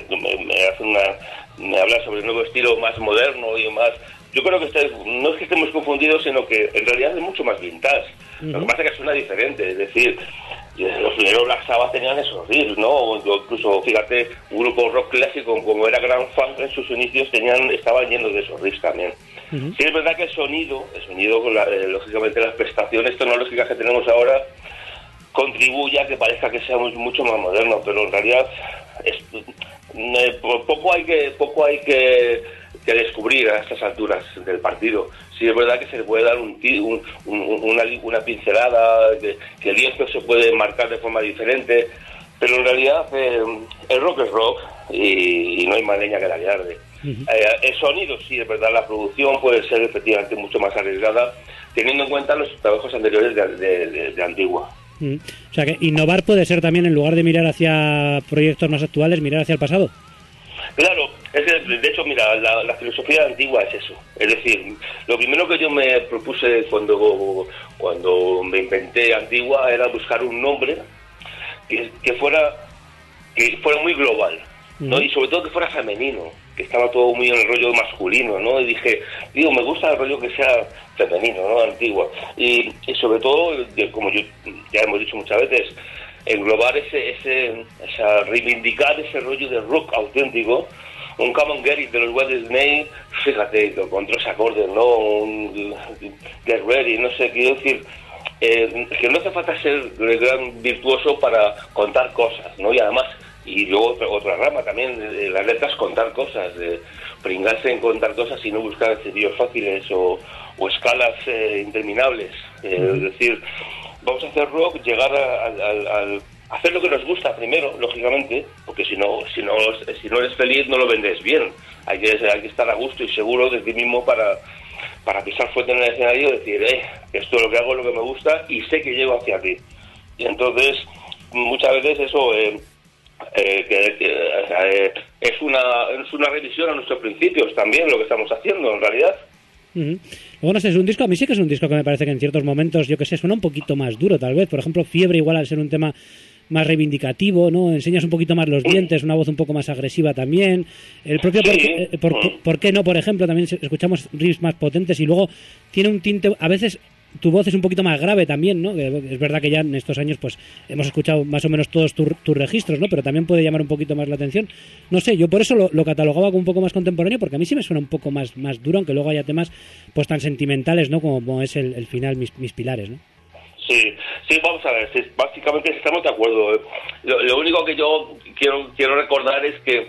me hablan sobre el nuevo estilo más moderno y más, yo creo que no es que estemos confundidos, sino que en realidad es mucho más vintage. Lo que pasa es que suena diferente, es decir, los primeros Black Sabbath tenían esos riffs, ¿no? Incluso, fíjate, un grupo rock clásico como era Grand Funk en sus inicios estaban llenos de esos riffs también. Sí, es verdad que el sonido, lógicamente las prestaciones tecnológicas que tenemos ahora contribuye a que parezca que seamos mucho más modernos, pero en realidad poco hay que descubrir a estas alturas del partido. Sí, es verdad que se le puede dar una pincelada, que el lienzo se puede marcar de forma diferente, pero en realidad el rock es rock y no hay más leña que la que arde. El sonido, sí, es verdad, la producción puede ser efectivamente mucho más arriesgada, teniendo en cuenta los trabajos anteriores de Antigua. O sea que innovar puede ser también, en lugar de mirar hacia proyectos más actuales, mirar hacia el pasado. Claro, de hecho, mira, la filosofía Antigua es eso. Es decir, lo primero que yo me propuse cuando me inventé Antigua era buscar un nombre que fuera muy global, ¿no? Y sobre todo que fuera femenino, que estaba todo muy en el rollo masculino, ¿no? Y dije, me gusta el rollo que sea femenino, ¿no? Antigua. Y sobre todo, como ya hemos dicho muchas veces, englobar reivindicar ese rollo de rock auténtico, un Come on Get It de los White Snake, fíjate, con 3 acordes, ¿no? Un Get Ready, no sé, quiero decir, que no hace falta ser gran virtuoso para contar cosas, ¿no? Y además, y luego otra rama también, de las letras, contar cosas, de pringarse en contar cosas y no buscar estribillos fáciles o escalas interminables, es decir, vamos a hacer rock, llegar al hacer lo que nos gusta primero, lógicamente, porque si no eres feliz no lo vendes bien. Hay que estar a gusto y seguro de ti mismo para pisar fuerte en el escenario y decir, esto es lo que hago, es lo que me gusta y sé que llego hacia ti. Y entonces, muchas veces eso es una revisión a nuestros principios también, lo que estamos haciendo en realidad. Luego, no sé, es un disco, a mí sí que es un disco que me parece que en ciertos momentos, yo que sé, suena un poquito más duro tal vez. Por ejemplo, Fiebre, igual al ser un tema más reivindicativo, ¿no? Enseñas un poquito más los dientes, una voz un poco más agresiva también. El propio ¿Por qué no? Por ejemplo, también escuchamos riffs más potentes y luego tiene un tinte, a veces tu voz es un poquito más grave también, ¿no? Es verdad que ya en estos años pues hemos escuchado más o menos todos tus registros, ¿no? Pero también puede llamar un poquito más la atención. No sé, yo por eso lo catalogaba como un poco más contemporáneo, porque a mí sí me suena un poco más duro, aunque luego haya temas pues tan sentimentales, ¿no? Como es el final, mis pilares, ¿no? Sí, vamos a ver, básicamente estamos de acuerdo. Lo único que yo quiero recordar es que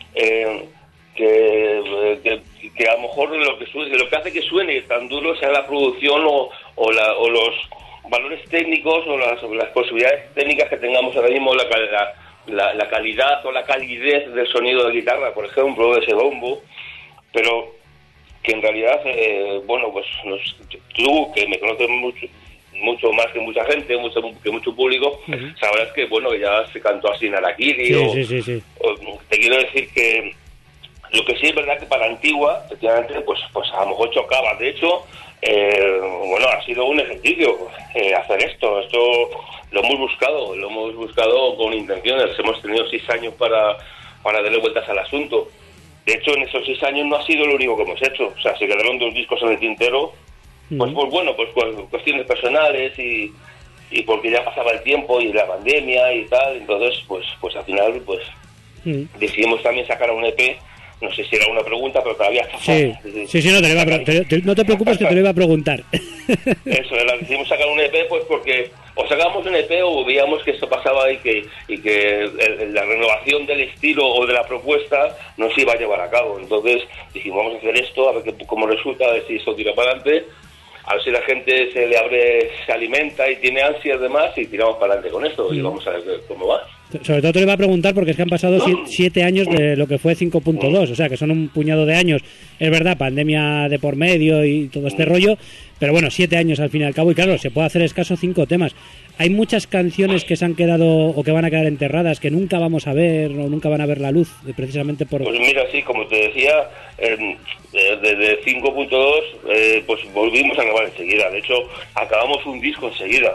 a lo mejor lo que hace que suene tan duro sea la producción o los valores técnicos o las posibilidades técnicas que tengamos ahora mismo, la calidad o la calidez del sonido de guitarra, por ejemplo, de ese bombo, pero que en realidad, pues tú, que me conoces mucho más que mucha gente, que mucho público, sabrás que ya se cantó así en Harakiri. Sí. Te quiero decir que lo que sí es verdad que para Antigua, efectivamente, pues a lo mejor chocaba. De hecho, ha sido un ejercicio hacer esto. Esto lo hemos buscado con intenciones. Hemos tenido 6 años para darle vueltas al asunto. De hecho, en esos 6 años no ha sido lo único que hemos hecho. O sea, se quedaron 2 discos en el tintero, pues cuestiones personales y y porque ya pasaba el tiempo y la pandemia y tal, entonces pues al final pues decidimos también sacar un EP. No sé si era una pregunta, pero todavía está sí, no te preocupes que te lo iba a preguntar. Eso, decidimos sacar un EP pues porque o sacábamos un EP o veíamos que esto pasaba y que la renovación del estilo o de la propuesta no se iba a llevar a cabo. Entonces dijimos, vamos a hacer esto, a ver cómo resulta, a ver si esto tira para adelante, a ver si la gente se le abre, se alimenta y tiene ansias de más, y tiramos para adelante con esto y vamos a ver cómo va. Sobre todo te lo iba a preguntar porque es que han pasado 7 años de lo que fue 5.2, o sea que son un puñado de años, es verdad, pandemia de por medio y todo este rollo, pero bueno, 7 años al fin y al cabo, y claro, se puede hacer escaso 5 temas. Hay muchas canciones que se han quedado o que van a quedar enterradas, que nunca vamos a ver o nunca van a ver la luz, precisamente por... Pues mira, sí, como te decía, desde 5.2 pues volvimos a grabar enseguida. De hecho, acabamos un disco enseguida.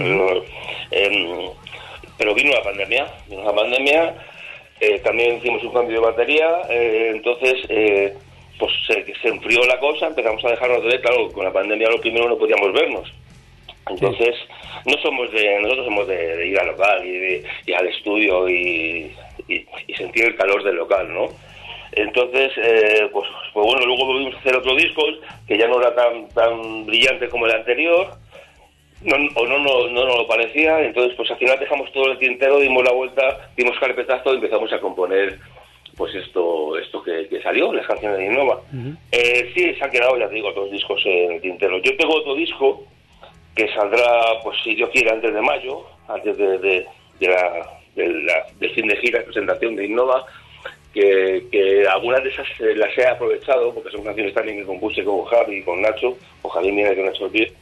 Pero vino la pandemia, también hicimos un cambio de batería, entonces pues se enfrió la cosa, empezamos a dejarnos de ver, claro, con la pandemia lo primero no podíamos vernos. Entonces, nosotros somos de ir al local y al estudio y sentir el calor del local, ¿no? Entonces, pues bueno, luego volvimos a hacer otro disco que ya no era tan brillante como el anterior, no lo parecía. Entonces pues al final dejamos todo el tintero, dimos la vuelta, dimos carpetazo y empezamos a componer pues esto que salió, las canciones de Innova. Sí, se han quedado, ya te digo, 2 discos en el tintero. Yo tengo otro disco que saldrá, pues si Dios quiere, antes de mayo, antes del fin de gira, presentación de Innova, que algunas de esas las he aprovechado porque son canciones también que compuse con Javi y con Nacho, o Javi Mira y con Nacho Ortiz.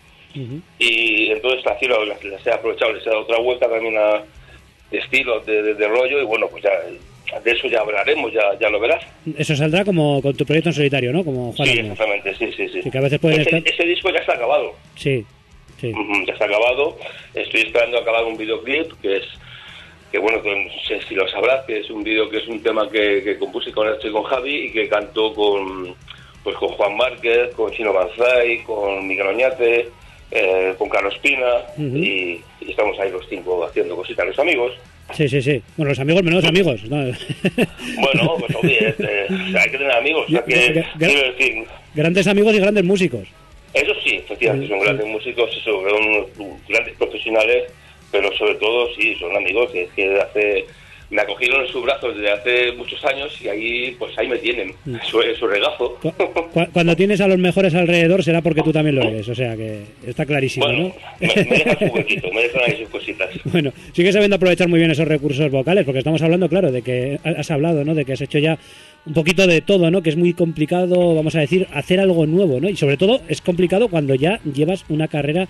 Y entonces las he aprovechado, les he dado otra vuelta también a estilo de rollo, y bueno, pues ya de eso ya hablaremos, ya lo verás. Eso saldrá como con tu proyecto en solitario, ¿no? Como Juan sí, exactamente, sí. Que a veces pueden estar... Ese disco ya está acabado. Sí. Ya está acabado. Estoy esperando acabar un videoclip que bueno, no sé si lo sabrás, que es un video que es un tema que compuse con Nacho y con Javi, y que cantó con Juan Márquez, con Chino Banzai, con Miguel Oñate, con Carlos Pina, y estamos ahí los 5 haciendo cositas, los amigos. Sí. Bueno, los amigos menos amigos, ¿no? Bueno, pues obvio, hay que tener amigos, o sea que, quiero decir... Grandes amigos y grandes músicos. Eso sí, efectivamente, son grandes músicos, son grandes profesionales, pero sobre todo sí, son amigos que me acogieron en sus brazos desde hace muchos años, y ahí me tienen, su regazo. Cuando tienes a los mejores alrededor será porque tú también lo eres, o sea que está clarísimo, bueno, ¿no? me dejan su huequito, me dejan ahí sus cositas. Bueno, sigues sabiendo aprovechar muy bien esos recursos vocales, porque estamos hablando, claro, de que has hablado, ¿no? De que has hecho ya un poquito de todo, ¿no? Que es muy complicado, vamos a decir, hacer algo nuevo, ¿no? Y sobre todo es complicado cuando ya llevas una carrera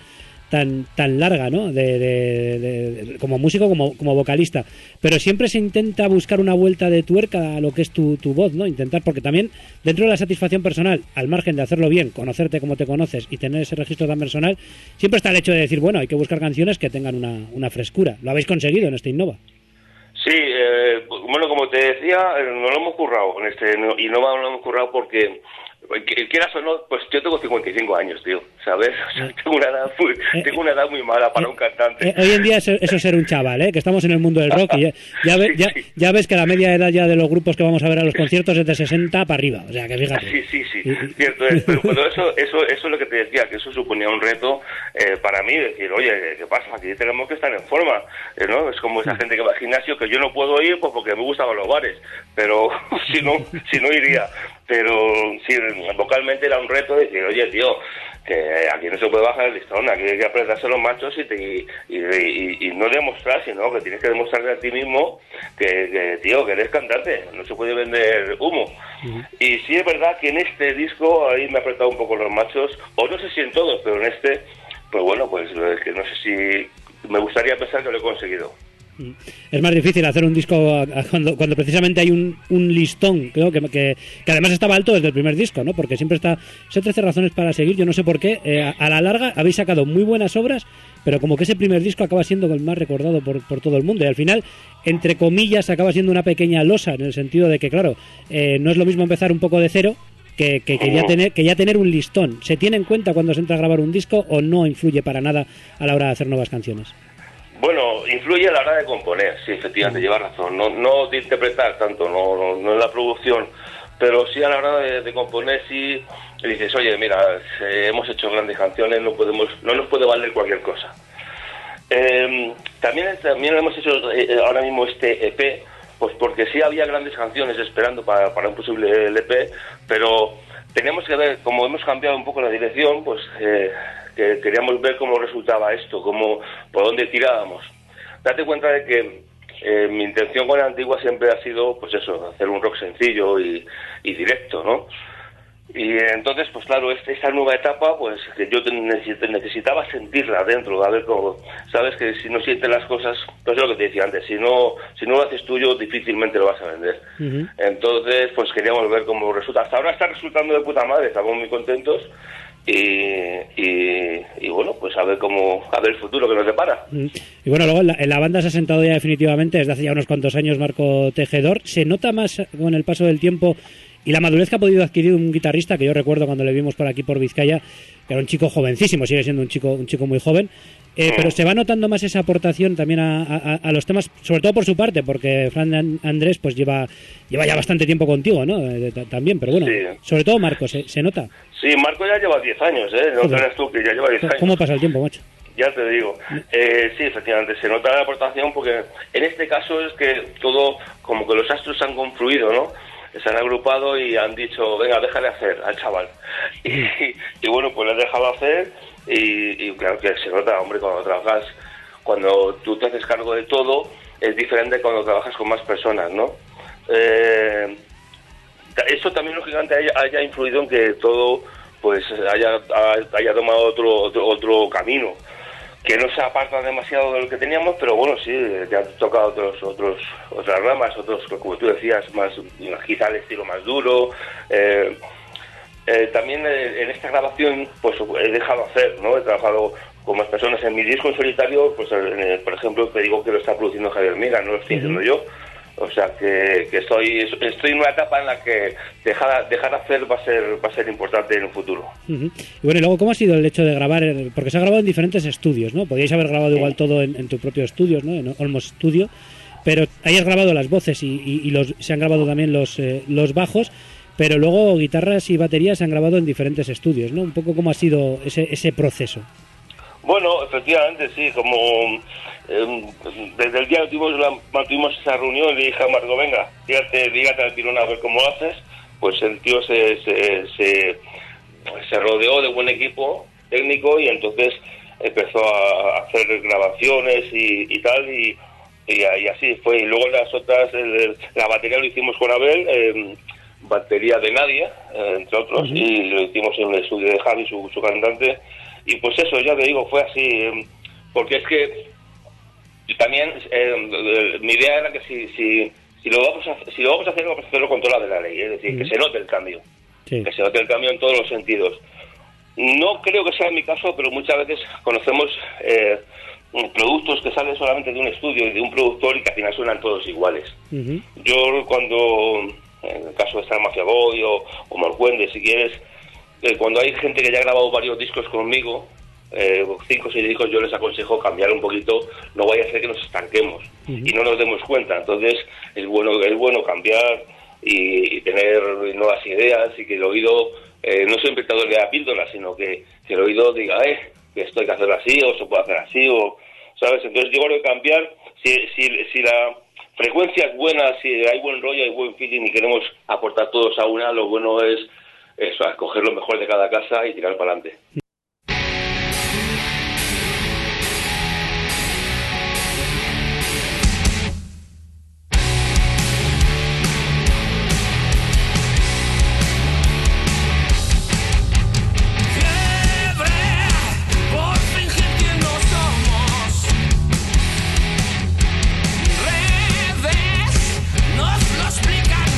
tan larga, ¿no? De como músico, como vocalista, pero siempre se intenta buscar una vuelta de tuerca a lo que es tu voz, ¿no? Intentar, porque también dentro de la satisfacción personal, al margen de hacerlo bien, conocerte como te conoces y tener ese registro tan personal, siempre está el hecho de decir, bueno, hay que buscar canciones que tengan una frescura. Lo habéis conseguido en este Innova. Sí, bueno, como te decía, no lo hemos currado en este Innova, no lo hemos currado porque quieras o no, pues yo tengo 55 años, tío, ¿sabes? O sea, tengo una edad muy mala para un cantante. Hoy en día eso es ser un chaval, que estamos en el mundo del rock, y ya ves que la media edad ya de los grupos que vamos a ver a los conciertos es de 60 para arriba, o sea que fíjate. Sí, cierto es, pero cuando eso es lo que te decía, que eso suponía un reto para mí, decir, oye, ¿qué pasa? Aquí tenemos que estar en forma, ¿no? Es como esa gente que va al gimnasio, que yo no puedo ir pues porque me gustaban los bares, pero si no iría. Pero sí, vocalmente era un reto decir, oye, tío, que aquí no se puede bajar el listón, aquí hay que apretarse los machos y no demostrar, sino que tienes que demostrarle a ti mismo que tío, que eres cantante, no se puede vender humo. Y sí es verdad que en este disco ahí me he apretado un poco los machos, o no sé si en todos, pero en este, pues bueno, pues que no sé si me gustaría pensar que lo he conseguido. Es más difícil hacer un disco cuando precisamente hay un listón, creo que además estaba alto desde el primer disco, ¿no? Porque siempre está 13 razones para seguir, yo no sé por qué, a la larga habéis sacado muy buenas obras, pero como que ese primer disco acaba siendo el más recordado por todo el mundo, y al final, entre comillas, acaba siendo una pequeña losa, en el sentido de que, claro, no es lo mismo empezar un poco de cero que ya tener un listón. ¿Se tiene en cuenta cuando se entra a grabar un disco o no influye para nada a la hora de hacer nuevas canciones? Bueno, influye a la hora de componer, sí, efectivamente, llevas razón. No de interpretar tanto, no en la producción, pero sí a la hora de componer, sí dices, oye, mira, hemos hecho grandes canciones, no nos puede valer cualquier cosa. También hemos hecho ahora mismo este EP, pues porque sí había grandes canciones esperando para un posible LP, pero teníamos que ver, como hemos cambiado un poco la dirección, pues que queríamos ver cómo resultaba esto, por dónde tirábamos. Date cuenta de que mi intención con la Antigua siempre ha sido, pues eso, hacer un rock sencillo y directo, ¿no? Y entonces, pues claro, esta nueva etapa, pues que yo necesitaba sentirla dentro, a ver cómo, sabes que si no sientes las cosas, pues es lo que te decía antes, si no lo haces tuyo, difícilmente lo vas a vender. Uh-huh. Entonces, pues queríamos ver cómo resulta. Hasta ahora está resultando de puta madre, estamos muy contentos. Y bueno, pues a ver el futuro que nos depara. Y bueno, luego en la banda se ha sentado ya definitivamente desde hace ya unos cuantos años Marco Tejedor. ¿Se nota más con el paso del tiempo y la madurez que ha podido adquirir un guitarrista que yo recuerdo cuando le vimos por aquí por Vizcaya, que era un chico jovencísimo, sigue siendo un chico muy joven, pero se va notando más esa aportación también a los temas, sobre todo por su parte, porque Fran Andrés pues lleva ya bastante tiempo contigo, ¿no? También, pero bueno, sí. Sobre todo Marco, ¿se nota? Sí, Marco ya lleva 10 años, no creas tú que ya lleva 10 años. ¿Cómo pasa el tiempo, macho? Ya te digo. Sí, efectivamente, se nota la aportación porque en este caso es que todo, como que los astros han confluido, ¿no? Se han agrupado y han dicho, venga, déjale hacer al chaval. Y bueno, pues le he dejado hacer y claro que se nota, hombre, cuando tú te haces cargo de todo, es diferente cuando trabajas con más personas, ¿no? Eso también, lógicamente, haya influido en que todo pues haya tomado otro camino, que no se aparta demasiado de lo que teníamos, pero bueno, sí, te han tocado otras ramas, como tú decías, más quizá el estilo más duro. También en esta grabación pues he dejado hacer, ¿no? He trabajado con más personas. En mi disco en solitario, pues por ejemplo, te digo que lo está produciendo Javier Miga, no lo estoy haciendo yo. O sea que estoy en una etapa en la que dejar hacer va a ser importante en el futuro. Uh-huh. Y bueno, y luego, ¿cómo ha sido el hecho de grabar? Porque se ha grabado en diferentes estudios, ¿no? Podríais haber grabado igual todo en tu propio estudio, ¿no? En Olmos Studio, pero hayas grabado las voces y se han grabado también los bajos, pero luego guitarras y baterías se han grabado en diferentes estudios, ¿no? Un poco cómo ha sido ese proceso. Bueno, efectivamente, sí, como desde el día que mantuvimos esa reunión, le dije a Marco, venga, dígate al tirón a ver cómo haces, pues el tío se rodeó de buen equipo técnico y entonces empezó a hacer grabaciones y tal, y así fue. Y luego las otras, la batería lo hicimos con Abel, batería de Nadia, entre otros, uh-huh. Y lo hicimos en el estudio de Javi, su cantante. Y pues eso, ya te digo, fue así, porque es que también mi idea era que si lo vamos a hacer, vamos a hacerlo con toda la de la ley, es decir, que se note el cambio, sí. Que se note el cambio en todos los sentidos. No creo que sea mi caso, pero muchas veces conocemos productos que salen solamente de un estudio y de un productor y que al final suenan todos iguales. Uh-huh. Yo cuando, en el caso de Star Mafia Boy o Morcuende, si quieres, cuando hay gente que ya ha grabado varios discos conmigo, 5 o 6 discos, yo les aconsejo cambiar un poquito, no vaya a ser que nos estanquemos uh-huh. Y no nos demos cuenta. Entonces es bueno cambiar y tener nuevas ideas y que el oído no siempre te duele la píldora, sino que el oído diga que esto hay que hacerlo así o se puede hacer así, o ¿sabes? Entonces yo creo que cambiar, si la frecuencia es buena, si hay buen rollo, hay buen feeling y queremos aportar todos a una, lo bueno es eso, escoger lo mejor de cada casa y tirar para adelante.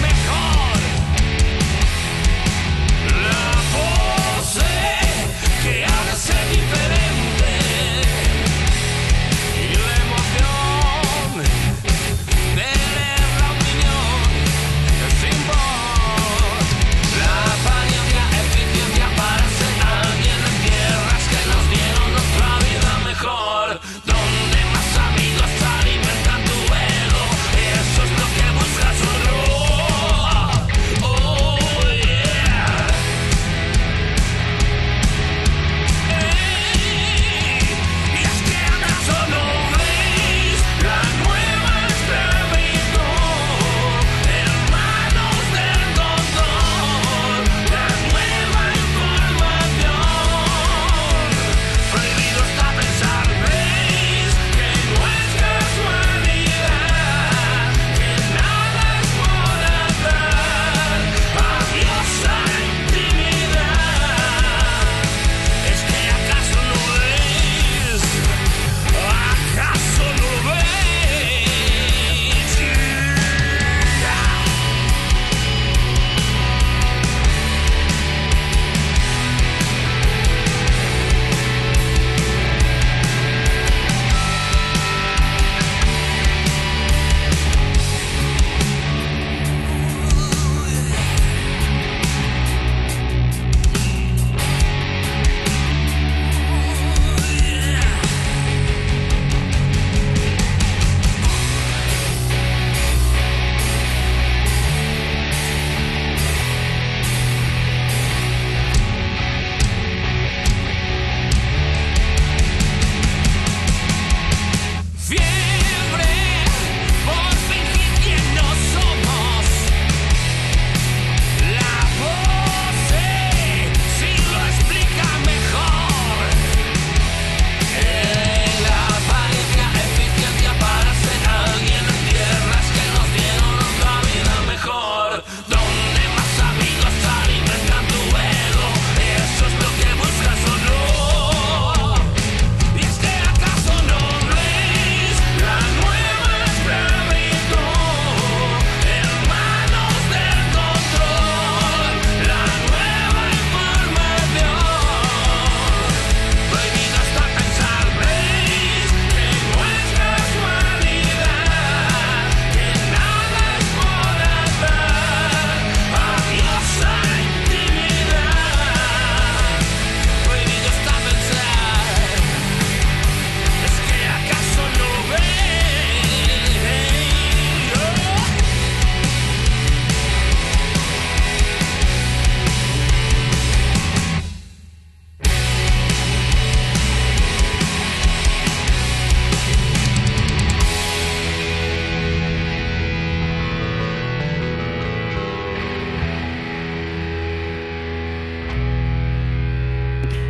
Que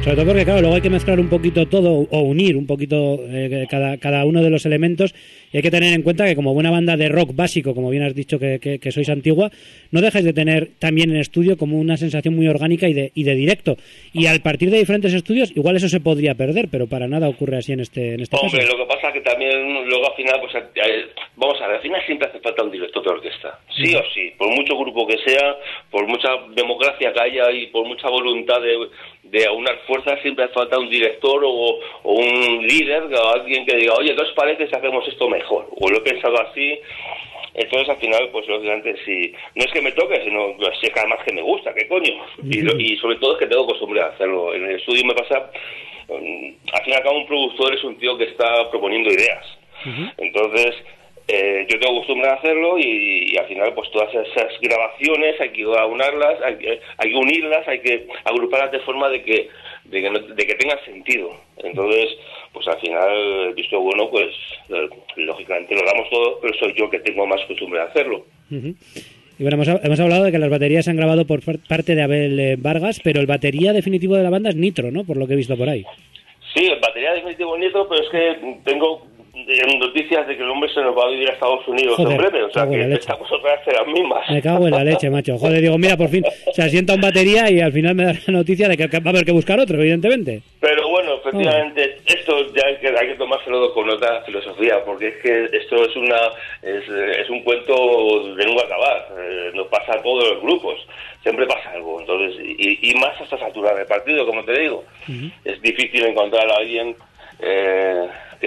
Sobre todo porque, claro, luego hay que mezclar un poquito todo o unir un poquito cada uno de los elementos, y hay que tener en cuenta que como buena banda de rock básico, como bien has dicho que sois antigua, no dejáis de tener también en estudio como una sensación muy orgánica y de directo. Y al partir de diferentes estudios, igual eso se podría perder, pero para nada ocurre así en este caso. Hombre, lo que pasa es que también luego al final, pues vamos a ver, al final siempre hace falta un director de orquesta, sí o sí, por mucho grupo que sea, por mucha democracia que haya y por mucha voluntad de aunar fuerzas, siempre hace falta un director o un líder, o alguien que diga, oye, ¿qué os parece si hacemos esto mejor? O lo he pensado así. Entonces al final, pues lógicamente, sí, no es que me toque, sino es que además que me gusta, ¿qué coño? Y sobre todo es que tengo costumbre de hacerlo. En el estudio me pasa, al fin y al cabo un productor es un tío que está proponiendo ideas. Entonces yo tengo costumbre de hacerlo y al final pues todas esas grabaciones hay que aunarlas, hay que unirlas, hay que agruparlas de forma de que tengan sentido. Entonces pues al final el visto bueno pues lógicamente lo damos todo, pero soy yo que tengo más costumbre de hacerlo. Y bueno, hemos hablado de que las baterías se han grabado por parte de Abel Vargas, pero el batería definitivo de la banda es Nitro, ¿no? Por lo que he visto por ahí. Sí, el batería definitivo es Nitro, pero es que tengo noticias de que el hombre se nos va a vivir a Estados Unidos en breve, o sea que estamos otra vez en las mismas. Me cago en la leche, macho. Joder, digo, mira, por fin se asienta un batería y al final me da la noticia de que va a haber que buscar otro, evidentemente. Pero bueno, efectivamente, esto ya hay que tomárselo con otra filosofía, porque es que esto es un cuento de nunca acabar. Nos pasa a todos los grupos, siempre pasa algo. Entonces, y más a estas alturas del partido, como te digo, es difícil encontrar a alguien que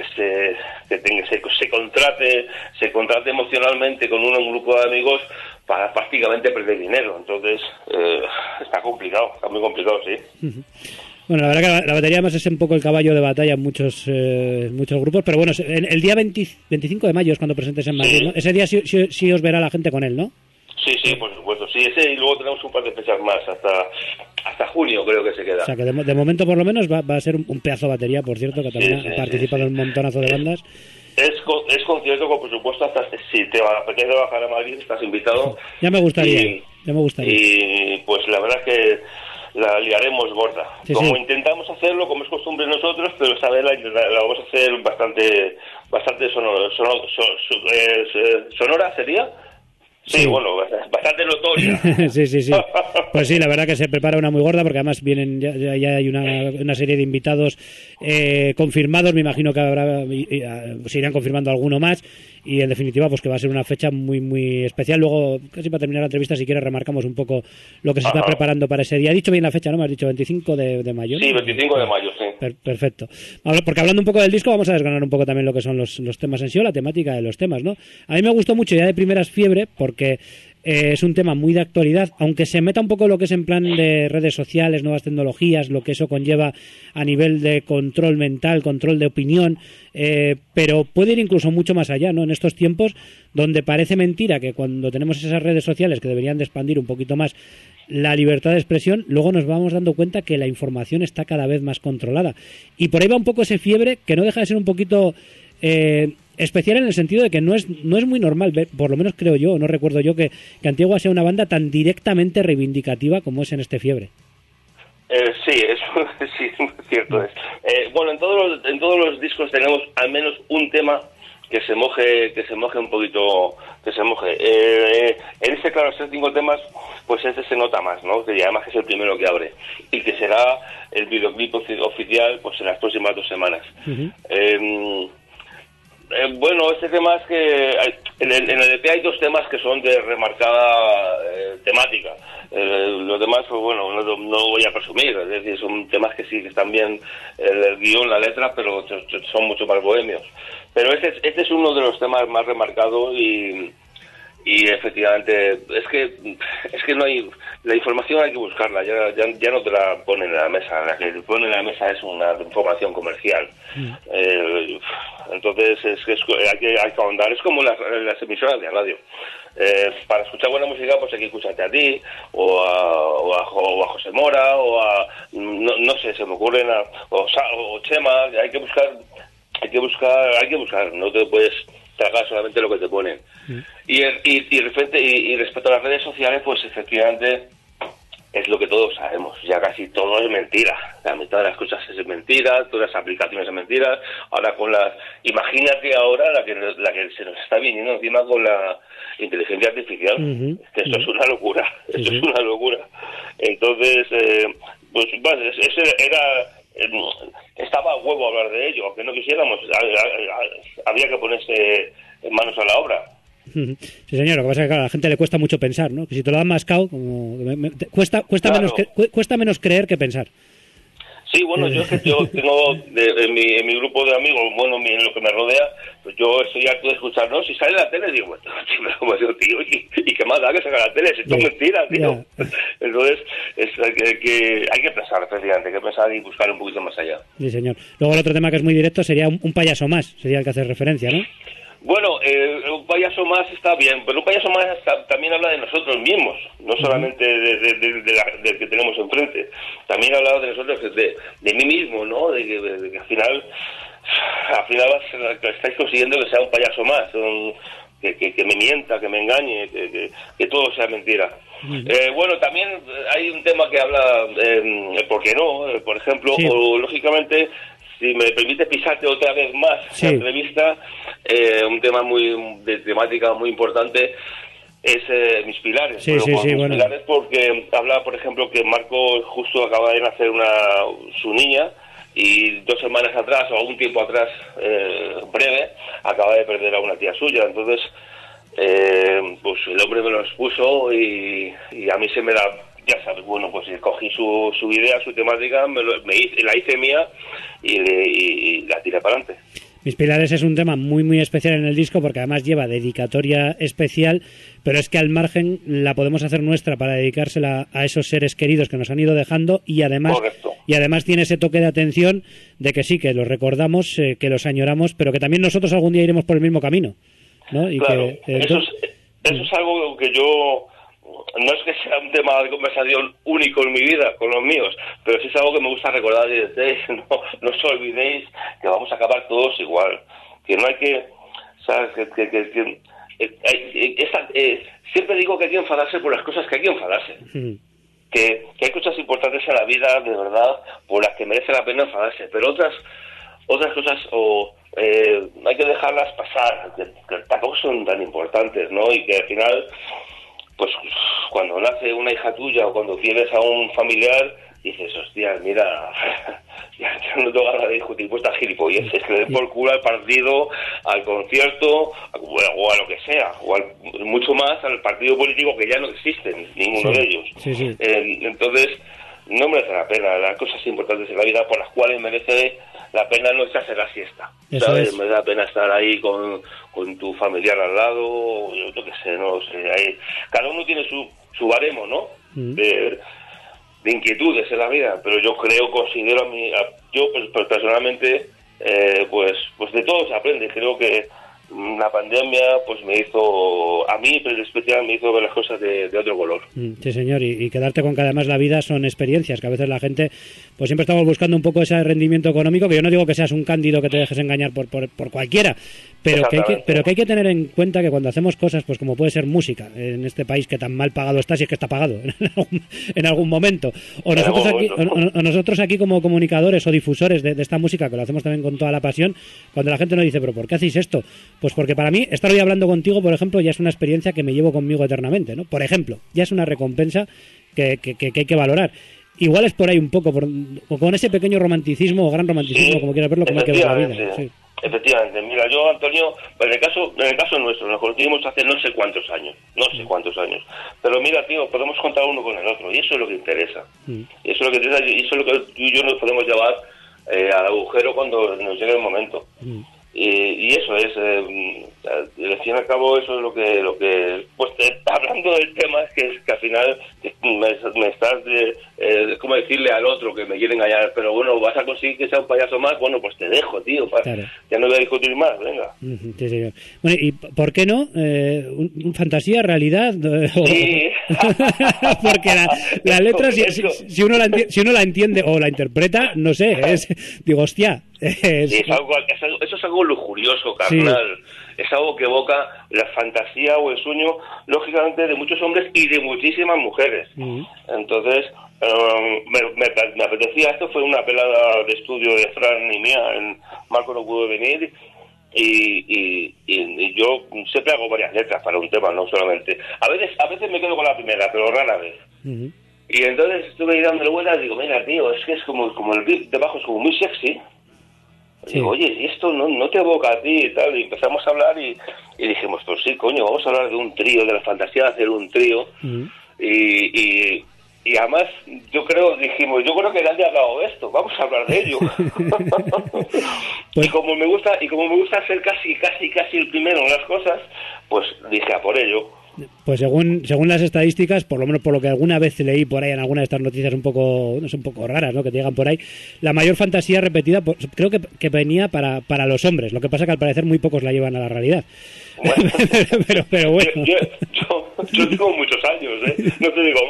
se contrate emocionalmente con un grupo de amigos para prácticamente perder dinero. Entonces está muy complicado, sí. Bueno, la verdad que la batería además es un poco el caballo de batalla en muchos grupos, pero bueno, el día 25 de mayo es cuando presentes en Madrid, ¿no? Ese día sí os verá la gente con él, ¿no? Sí, por supuesto, sí, ese, y luego tenemos un par de fechas más, hasta junio creo que se queda. O sea, que de momento por lo menos va a ser un pedazo de batería, por cierto, que también ha participado en un montonazo de bandas. Es concierto, por supuesto, hasta si te apetece bajar a Madrid, estás invitado. Ya me gustaría. Y pues la verdad es que la liaremos gorda. Intentamos hacerlo, como es costumbre nosotros, pero esta vez la vamos a hacer bastante sonora, ¿sería? Sí, bueno, bastante notoria. Sí. Pues sí, la verdad que se prepara una muy gorda, porque además vienen ya hay una serie de invitados confirmados. Me imagino que se irán confirmando alguno más, y en definitiva pues que va a ser una fecha muy muy especial. Luego, casi para terminar la entrevista, si quieres remarcamos un poco lo que se está preparando para ese día. He dicho bien la fecha, ¿no? Me has dicho 25 de mayo, ¿no? Sí, 25 de mayo, sí. Perfecto. Porque hablando un poco del disco, vamos a desgranar un poco también lo que son los temas en sí, o la temática de los temas, ¿no? A mí me gustó mucho ya de primeras Fiebre, porque es un tema muy de actualidad, aunque se meta un poco lo que es en plan de redes sociales, nuevas tecnologías, lo que eso conlleva a nivel de control mental, control de opinión, pero puede ir incluso mucho más allá, ¿no? En estos tiempos donde parece mentira que cuando tenemos esas redes sociales que deberían de expandir un poquito más la libertad de expresión, luego nos vamos dando cuenta que la información está cada vez más controlada. Y por ahí va un poco ese Fiebre, que no deja de ser un poquito especial, en el sentido de que no es muy normal ver, por lo menos creo yo, no recuerdo yo, que Antigua sea una banda tan directamente reivindicativa como es en este Fiebre. Sí, eso sí, cierto es. Bueno, en todos los discos tenemos al menos un tema que se moje un poquito, en este, claro, estos 5 temas, pues este se nota más, ¿no? Y además que es el primero que abre, y que será el videoclip oficial pues en las próximas 2 semanas. Bueno, este tema es que en el EP hay 2 temas que son de remarcada temática. Los demás, pues bueno, no voy a presumir, es decir, son temas que sí que están bien el guión, la letra, pero son mucho más bohemios. Pero este es uno de los temas más remarcados y efectivamente es que no hay, la información hay que buscarla, ya no te la ponen en la mesa, la que te ponen en la mesa es una información comercial. Entonces hay que ahondar, es como las emisoras de radio. Para escuchar buena música pues hay que escucharte a ti o a José Mora no sé, se me ocurren o Chema. Hay que buscar, no te puedes tragar solamente lo que te ponen. Y respecto a las redes sociales, pues efectivamente es lo que todos sabemos, ya casi todo es mentira, la mitad de las cosas es mentira, todas las aplicaciones son mentiras, ahora con las, imagínate ahora la que se nos está viniendo encima con la inteligencia artificial, que esto es una locura, esto es una locura. Entonces, pues ese era, estaba a huevo hablar de ello, aunque no quisiéramos, había que ponerse manos a la obra. Sí, señor, lo que pasa es que a la gente le cuesta mucho pensar, ¿no? Que si te lo dan mascado, como cuesta claro. cuesta menos creer que pensar. Sí, bueno, yo tengo en mi grupo de amigos, bueno, en lo que me rodea, pues yo estoy harto de escuchar, ¿no? Si sale la tele, digo, bueno, tío, ¿y qué más da que sacar la tele? Esto es mentira, tío. Entonces, hay que pensar, efectivamente, hay que pensar y buscar un poquito más allá. Sí, señor. Luego el otro tema que es muy directo sería un payaso más, sería el que hace referencia, ¿no? Bueno, un payaso más está bien, pero un payaso más también habla de nosotros mismos, no solamente del que tenemos enfrente. También habla de nosotros, de mí mismo, ¿no? De que al final estáis consiguiendo que sea un payaso más, que me mienta, que me engañe, que todo sea mentira. Bueno, también hay un tema que habla, ¿por qué no? Por ejemplo, o lógicamente, si me permite pisarte otra vez más la entrevista, un tema de temática muy importante es mis pilares. Mis pilares, porque habla, por ejemplo, que Marco justo acaba de nacer su niña, y 2 semanas atrás, o un tiempo atrás, breve, acaba de perder a una tía suya. Entonces, pues el hombre me lo expuso y a mí se me da, ya sabes, bueno, pues cogí su idea, su temática, la hice mía y la tiré para adelante. Mis pilares es un tema muy muy especial en el disco, porque además lleva dedicatoria especial, pero es que al margen la podemos hacer nuestra para dedicársela a esos seres queridos que nos han ido dejando, y además tiene ese toque de atención de que sí, que los recordamos, que los añoramos, pero que también nosotros algún día iremos por el mismo camino, ¿no? Y claro, eso es algo que yo... No es que sea un tema de conversación único en mi vida, con los míos, pero sí es algo que me gusta recordar y decir, no os olvidéis que vamos a acabar todos igual, que no hay que, ¿sabes? Siempre digo que hay que enfadarse por las cosas que hay que enfadarse, que hay cosas importantes en la vida, de verdad, por las que merece la pena enfadarse, pero otras cosas hay que dejarlas pasar, que tampoco son tan importantes, ¿no? Y que al final, pues cuando nace una hija tuya o cuando tienes a un familiar, dices, hostia, mira, ya no tengo ganas de discutir por estas gilipolleces, que le den por culo al partido, al concierto, o a lo que sea, o mucho más al partido político, que ya no existen, ninguno de ellos. Entonces, no merece la pena. Las cosas importantes en la vida por las cuales merece la pena no echarse la siesta, ¿sabes? Me da pena estar ahí con tu familiar al lado, yo qué sé, no sé, cada uno tiene su baremo, ¿no? De inquietudes en la vida, pero yo considero yo personalmente, pues de todo se aprende. Creo que la pandemia pues me hizo, a mí en especial, me hizo ver las cosas de otro color. Sí, señor, y quedarte con que además la vida son experiencias, que a veces la gente, pues siempre estamos buscando un poco ese rendimiento económico, que yo no digo que seas un cándido que te dejes engañar por cualquiera, pero que hay que tener en cuenta que cuando hacemos cosas, pues como puede ser música, en este país que tan mal pagado está, si es que está pagado en algún momento, o nosotros aquí como comunicadores o difusores de esta música, que lo hacemos también con toda la pasión, cuando la gente nos dice, pero ¿por qué hacéis esto? Pues porque para mí, estar hoy hablando contigo, por ejemplo, ya es una experiencia que me llevo conmigo eternamente, ¿no? Por ejemplo, ya es una recompensa que hay que valorar. Igual es por ahí un poco, o con ese pequeño romanticismo o gran romanticismo, como quieras verlo, como hay que ver la vida. Sí. Efectivamente, mira, yo, Antonio, en el caso nuestro, nos conocimos hace no sé cuántos años, pero mira, tío, podemos contar uno con el otro, y eso es lo que interesa, y eso es lo que tú y yo nos podemos llevar al agujero cuando nos llegue el momento. Y eso es, al fin y al cabo, eso es lo que pues hablando del tema, es que al final me estás, ¿cómo decirle al otro que me quiere engañar? Pero bueno, vas a conseguir que sea un payaso más, bueno, pues te dejo, tío, claro. Ya no voy a discutir más, venga. Sí, señor. Bueno, ¿y por qué no? ¿Fantasía, realidad? Sí. Porque la letra, si uno la entiende o la interpreta, no sé, digo, hostia... eso es algo lujurioso, carnal. es algo que evoca la fantasía o el sueño, lógicamente, de muchos hombres y de muchísimas mujeres. Entonces, me apetecía, esto fue una pelada de estudio de Fran y mía, Marco no pudo venir, y yo siempre hago varias letras para un tema, no solamente. A veces me quedo con la primera, pero rara vez. Y entonces estuve ahí dándole vueltas y digo, mira, tío, es que es como el beat debajo es como muy sexy. Sí. Digo, oye, ¿y esto no te evoca a ti y tal? Y empezamos a hablar y dijimos, pues sí, coño, vamos a hablar de un trío, de la fantasía de hacer un trío. Y además, yo creo que nadie ha hablado de esto, vamos a hablar de ello. Pues... y como me gusta ser casi el primero en las cosas, pues dije a por ello. Pues según las estadísticas, por lo menos por lo que alguna vez leí por ahí en alguna de estas noticias un poco raras, ¿no?, que te llegan por ahí, la mayor fantasía repetida creo que venía para los hombres. Lo que pasa que al parecer muy pocos la llevan a la realidad. Bueno, pero bueno. Yo tengo muchos años, no te digo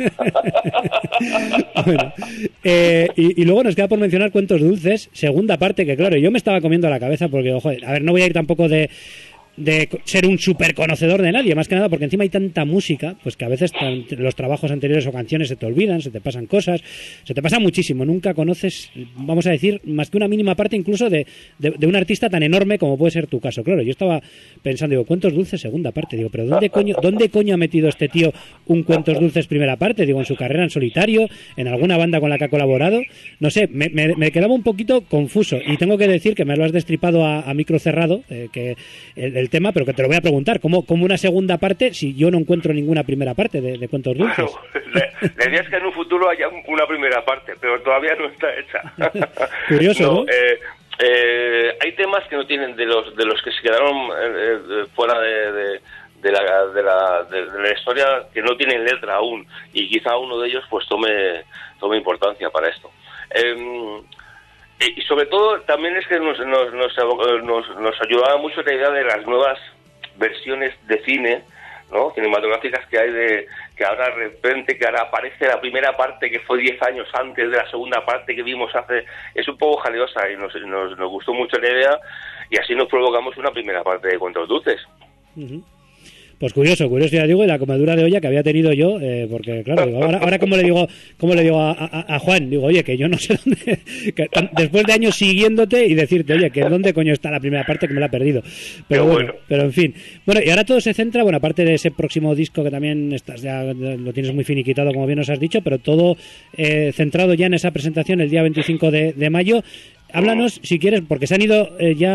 más. Bueno, y luego nos queda por mencionar Cuentos Dulces, segunda parte, que claro, yo me estaba comiendo la cabeza porque, joder, a ver, no voy a ir tampoco de ser un súper conocedor de nadie, más que nada porque encima hay tanta música, pues que a veces los trabajos anteriores o canciones se te olvidan, se te pasan cosas, se te pasa muchísimo, nunca conoces, vamos a decir, más que una mínima parte incluso de un artista tan enorme como puede ser tu caso. Claro, yo estaba pensando, digo, Cuentos Dulces segunda parte, digo, pero ¿dónde coño ha metido este tío un Cuentos Dulces primera parte? Digo, en su carrera en solitario, en alguna banda con la que ha colaborado, no sé, me quedaba un poquito confuso, y tengo que decir que me lo has destripado a micro cerrado, que el tema, pero que te lo voy a preguntar, ¿cómo una segunda parte si yo no encuentro ninguna primera parte de Cuentos Dulces? Bueno, la idea es que en un futuro haya una primera parte, pero todavía no está hecha. Curioso, ¿no? Hay temas que no tienen, de los que se quedaron fuera de la historia, que no tienen letra aún, y quizá uno de ellos pues tome importancia para esto. Y sobre todo también es que nos ayudaba mucho la idea de las nuevas versiones de cine, ¿no?, cinematográficas que hay, que ahora de repente, que ahora aparece la primera parte que fue 10 años antes de la segunda parte que vimos hace. Es un poco jaliosa y nos gustó mucho la idea, y así nos provocamos una primera parte de Cuentos Dulces. Pues curioso, ya digo, y la comedura de olla que había tenido yo, porque claro, digo, ahora cómo le digo a Juan, digo, oye, que yo no sé dónde, después de años siguiéndote y decirte, oye, que dónde coño está la primera parte, que me la he perdido. Pero bueno, en fin. Bueno, y ahora todo se centra, bueno, aparte de ese próximo disco que también ya lo tienes muy finiquitado, como bien nos has dicho, pero todo centrado ya en esa presentación el día 25 de mayo. Háblanos, si quieres, porque se han ido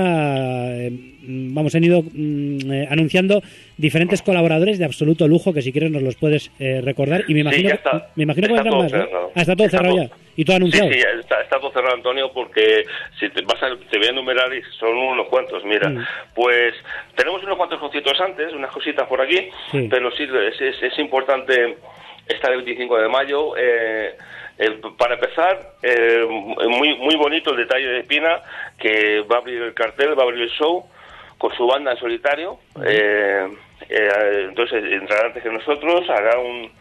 anunciando diferentes colaboradores de absoluto lujo, que si quieres nos los puedes recordar, y me imagino que vendrán más, ¿no? Está todo cerrado ya, y todo anunciado. Sí, está todo cerrado, Antonio, porque si te voy a enumerar y son unos cuantos, mira. Pues tenemos unos cuantos conciertos antes, unas cositas por aquí, pero sí, es importante estar el 25 de mayo. Para empezar, muy bonito el detalle de Pina, que va a abrir el cartel, va a abrir el show con su banda en solitario. Entonces entrará antes que nosotros, hará en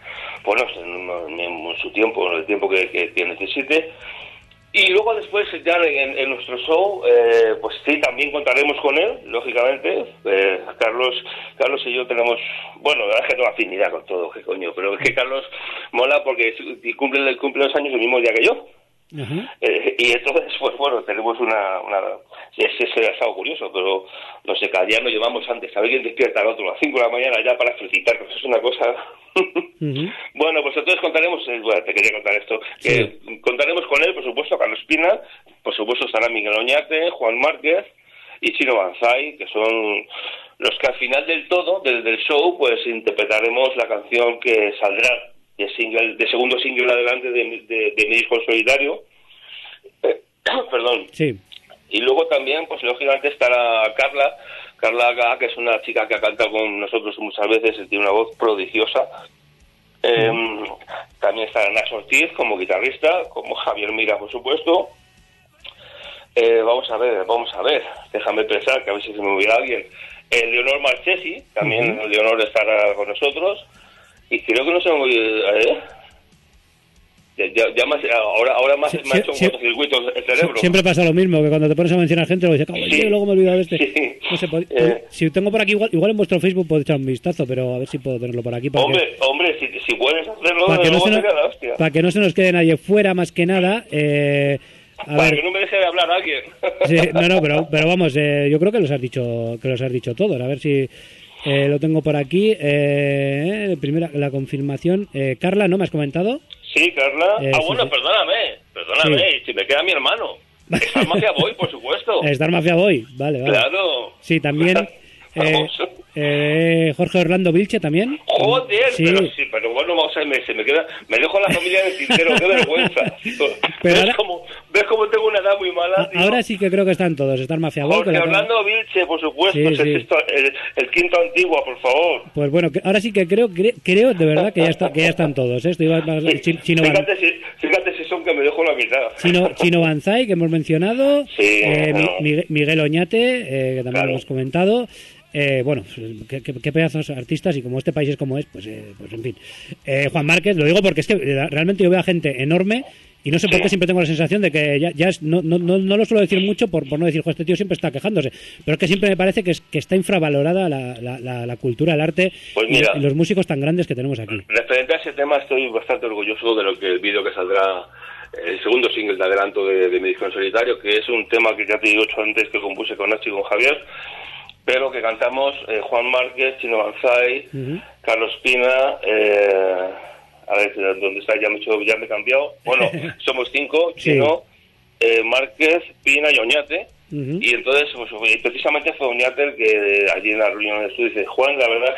su tiempo, en el tiempo que necesite. Y luego después ya en nuestro show, pues sí, también contaremos con él, lógicamente. Carlos y yo tenemos, bueno, la verdad es que tengo afinidad con todo, qué coño, pero es que Carlos mola porque cumple los años el mismo día que yo. Y entonces, pues bueno, tenemos es algo curioso, pero no sé, cada día nos llevamos antes. A ver quién despierta al otro a las 5 de la mañana ya para felicitarnos, es una cosa. Bueno, pues entonces contaremos, te quería contar esto, que contaremos con él, por supuesto, Carlos Pina, por supuesto estará Miguel Oñate, Juan Márquez y Chino Banzai, que son los que al final del show, pues interpretaremos la canción que saldrá de segundo single adelante de mi disco en solitario. Perdón. Sí. Y luego también, pues lógicamente estará Carla Aga, que es una chica que ha cantado con nosotros muchas veces, tiene una voz prodigiosa. También estará Nax Ortiz como guitarrista, como Javier Mira, por supuesto. Vamos a ver, déjame pensar, que a ver si se me olvida alguien. Leonor Marchesi, también Leonor estará con nosotros. Y creo que no se me olvida, Ya más, ahora más me ha hecho un sí. cortocircuito el cerebro. Siempre pasa lo mismo, que cuando te pones a mencionar gente, lo dices, Sí. luego me he olvidado de este. Sí. No sé, si tengo por aquí, igual en vuestro Facebook puedo echar un vistazo, pero a ver si puedo tenerlo por aquí. Hombre, si puedes hacerlo, para que, luego sería la hostia. para que no se nos quede nadie fuera, más que nada. Para que no me deje de hablar alguien. Sí, no, pero vamos, yo creo que los has dicho todos. A ver si lo tengo por aquí. Primera, la confirmación. Carla, ¿no me has comentado? Sí, Carla. Bueno, sí. Perdóname, Sí. si me queda mi hermano. Star Mafia Boy, por supuesto. Star Mafia Boy, vale. Claro. Sí, también. Jorge Orlando Vilche también. Joder, sí. pero bueno, vamos a ver, se me queda, me dejo la familia en el tintero, qué vergüenza. Pero ¿Ves cómo tengo una edad muy mala, tío? Ahora sí que creo que están todos. Star Mafia Boy. Jorge Orlando Vilche, por supuesto, Sí. el quinto antiguo, por favor. Pues bueno, ahora sí que creo de verdad que ya están todos. Esto iba Chino Fíjate si son que me dejo la mitad. Chino Banzai, que hemos mencionado. Sí, no. Miguel Oñate, que también Claro. hemos comentado. Bueno, qué pedazos artistas, y como este país es como es, pues en fin. Juan Márquez, lo digo porque es que realmente yo veo a gente enorme y no sé por qué siempre tengo la sensación de que ya es, no lo suelo decir mucho por no decir, este tío siempre está quejándose, pero es que siempre me parece que está infravalorada la cultura, el arte, pues mira, y los músicos tan grandes que tenemos aquí. Referente a ese tema, estoy bastante orgulloso de lo que el vídeo que saldrá, el segundo single de adelanto de mi disco en solitario, que es un tema que ya te he dicho antes que compuse con Nacho y con Javier, pero que cantamos Juan Márquez, Chino Banzai, Carlos Pina, a ver, ¿dónde está? Ya me he cambiado. Bueno, somos 5, Chino, Márquez, Pina y Oñate. Y entonces, pues, precisamente fue Oñate el que allí en la reunión del estudio dice, Juan, la verdad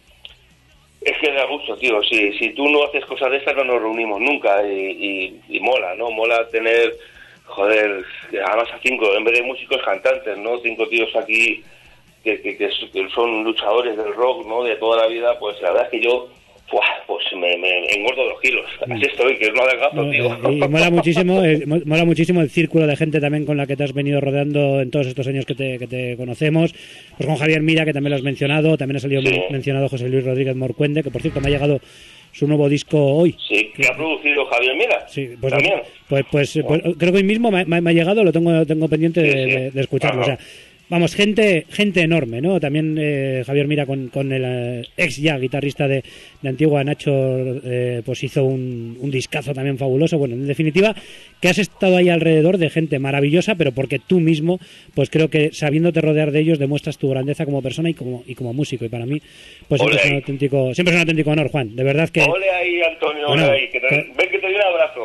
es que da gusto, tío. Si tú no haces cosas de estas, no nos reunimos nunca. Y mola, ¿no? Mola tener, joder, además a 5, en vez de músicos, cantantes, ¿no? 5 tíos aquí que son luchadores del rock, ¿no? De toda la vida. Pues la verdad es que yo, pues me engordo los kilos. Así estoy, que no adelgazo, tío. Y mola muchísimo el círculo de gente también con la que te has venido rodeando en todos estos años que te conocemos. Pues con Javier Mira, que también lo has mencionado. También ha salido mencionado José Luis Rodríguez Morcuende, que por cierto me ha llegado su nuevo disco hoy. Sí, que ha producido Javier Mira. Sí, pues también. Pues creo que hoy mismo me ha llegado, lo tengo pendiente de escucharlo. Ajá. O sea, vamos, gente enorme, ¿no? También Javier Mira con el ex ya guitarrista de Antigua, Nacho, pues hizo un discazo también fabuloso. Bueno, en definitiva, que has estado ahí alrededor de gente maravillosa, pero porque tú mismo, pues creo que sabiéndote rodear de ellos, demuestras tu grandeza como persona y como músico. Y para mí, pues siempre es un auténtico honor, Juan. De verdad que... Ole ahí, Antonio, ole ahí. Ven que te doy un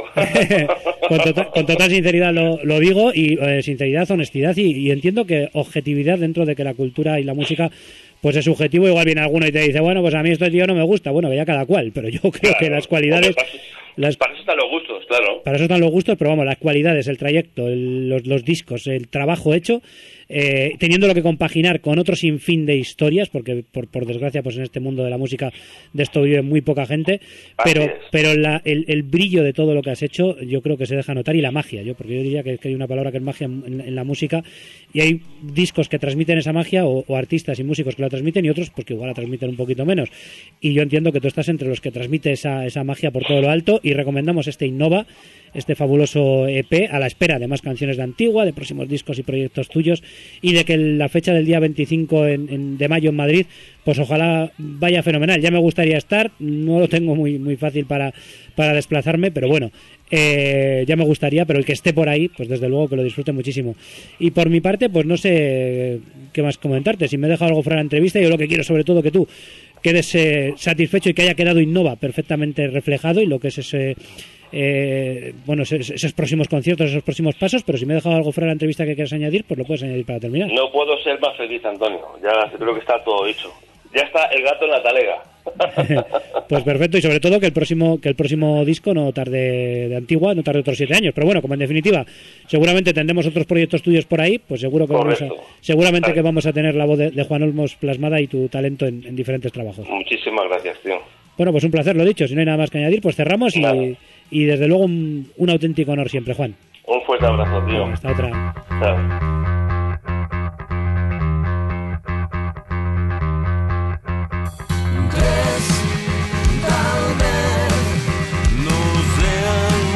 abrazo. con total sinceridad lo digo, y sinceridad, honestidad y entiendo que objetividad dentro de que la cultura y la música pues es subjetivo. Igual viene alguno y te dice, bueno, pues a mí este tío no me gusta. Bueno, que ya cada cual, pero yo creo que las cualidades... Para eso están los gustos, claro. Para eso están los gustos, pero vamos, las cualidades, el trayecto, los discos, el trabajo hecho, teniendo lo que compaginar con otro sinfín de historias, porque por desgracia pues en este mundo de la música de esto vive muy poca gente, pero el brillo de todo lo que has hecho yo creo que se deja notar, y la magia, porque yo diría que hay una palabra que es magia en la música, y hay discos que transmiten esa magia o artistas y músicos que la transmiten, y otros pues que igual la transmiten un poquito menos, y yo entiendo que tú estás entre los que transmite esa magia por todo lo alto, y recomendamos este Innova, este fabuloso EP, a la espera de más canciones de Antigua, de próximos discos y proyectos tuyos, y de que la fecha del día 25 de mayo en Madrid, pues ojalá vaya fenomenal. Ya me gustaría estar, no lo tengo muy fácil para desplazarme, pero bueno, ya me gustaría, pero el que esté por ahí, pues desde luego que lo disfrute muchísimo. Y por mi parte, pues no sé qué más comentarte. Si me he dejado algo fuera de la entrevista, yo lo que quiero sobre todo que tú quedes satisfecho y que haya quedado Innova perfectamente reflejado, y lo que es esos próximos conciertos, esos próximos pasos. Pero si me he dejado algo fuera de la entrevista que quieras añadir, pues lo puedes añadir para terminar. No puedo ser más feliz, Antonio. Ya creo que está todo dicho. Ya está el gato en la talega. Pues perfecto, y sobre todo que el próximo disco no tarde de Antigua, no tarde otros 7 años. Pero bueno, como en definitiva seguramente tendremos otros proyectos tuyos por ahí, pues seguro que que vamos a tener la voz de Juan Olmos plasmada y tu talento en diferentes trabajos. Muchísimas gracias, tío. Bueno, pues un placer, lo dicho. Si no hay nada más que añadir, pues cerramos. Y desde luego un auténtico honor siempre, Juan. Un fuerte abrazo, tío. Hasta otra. Chao. Talment no sean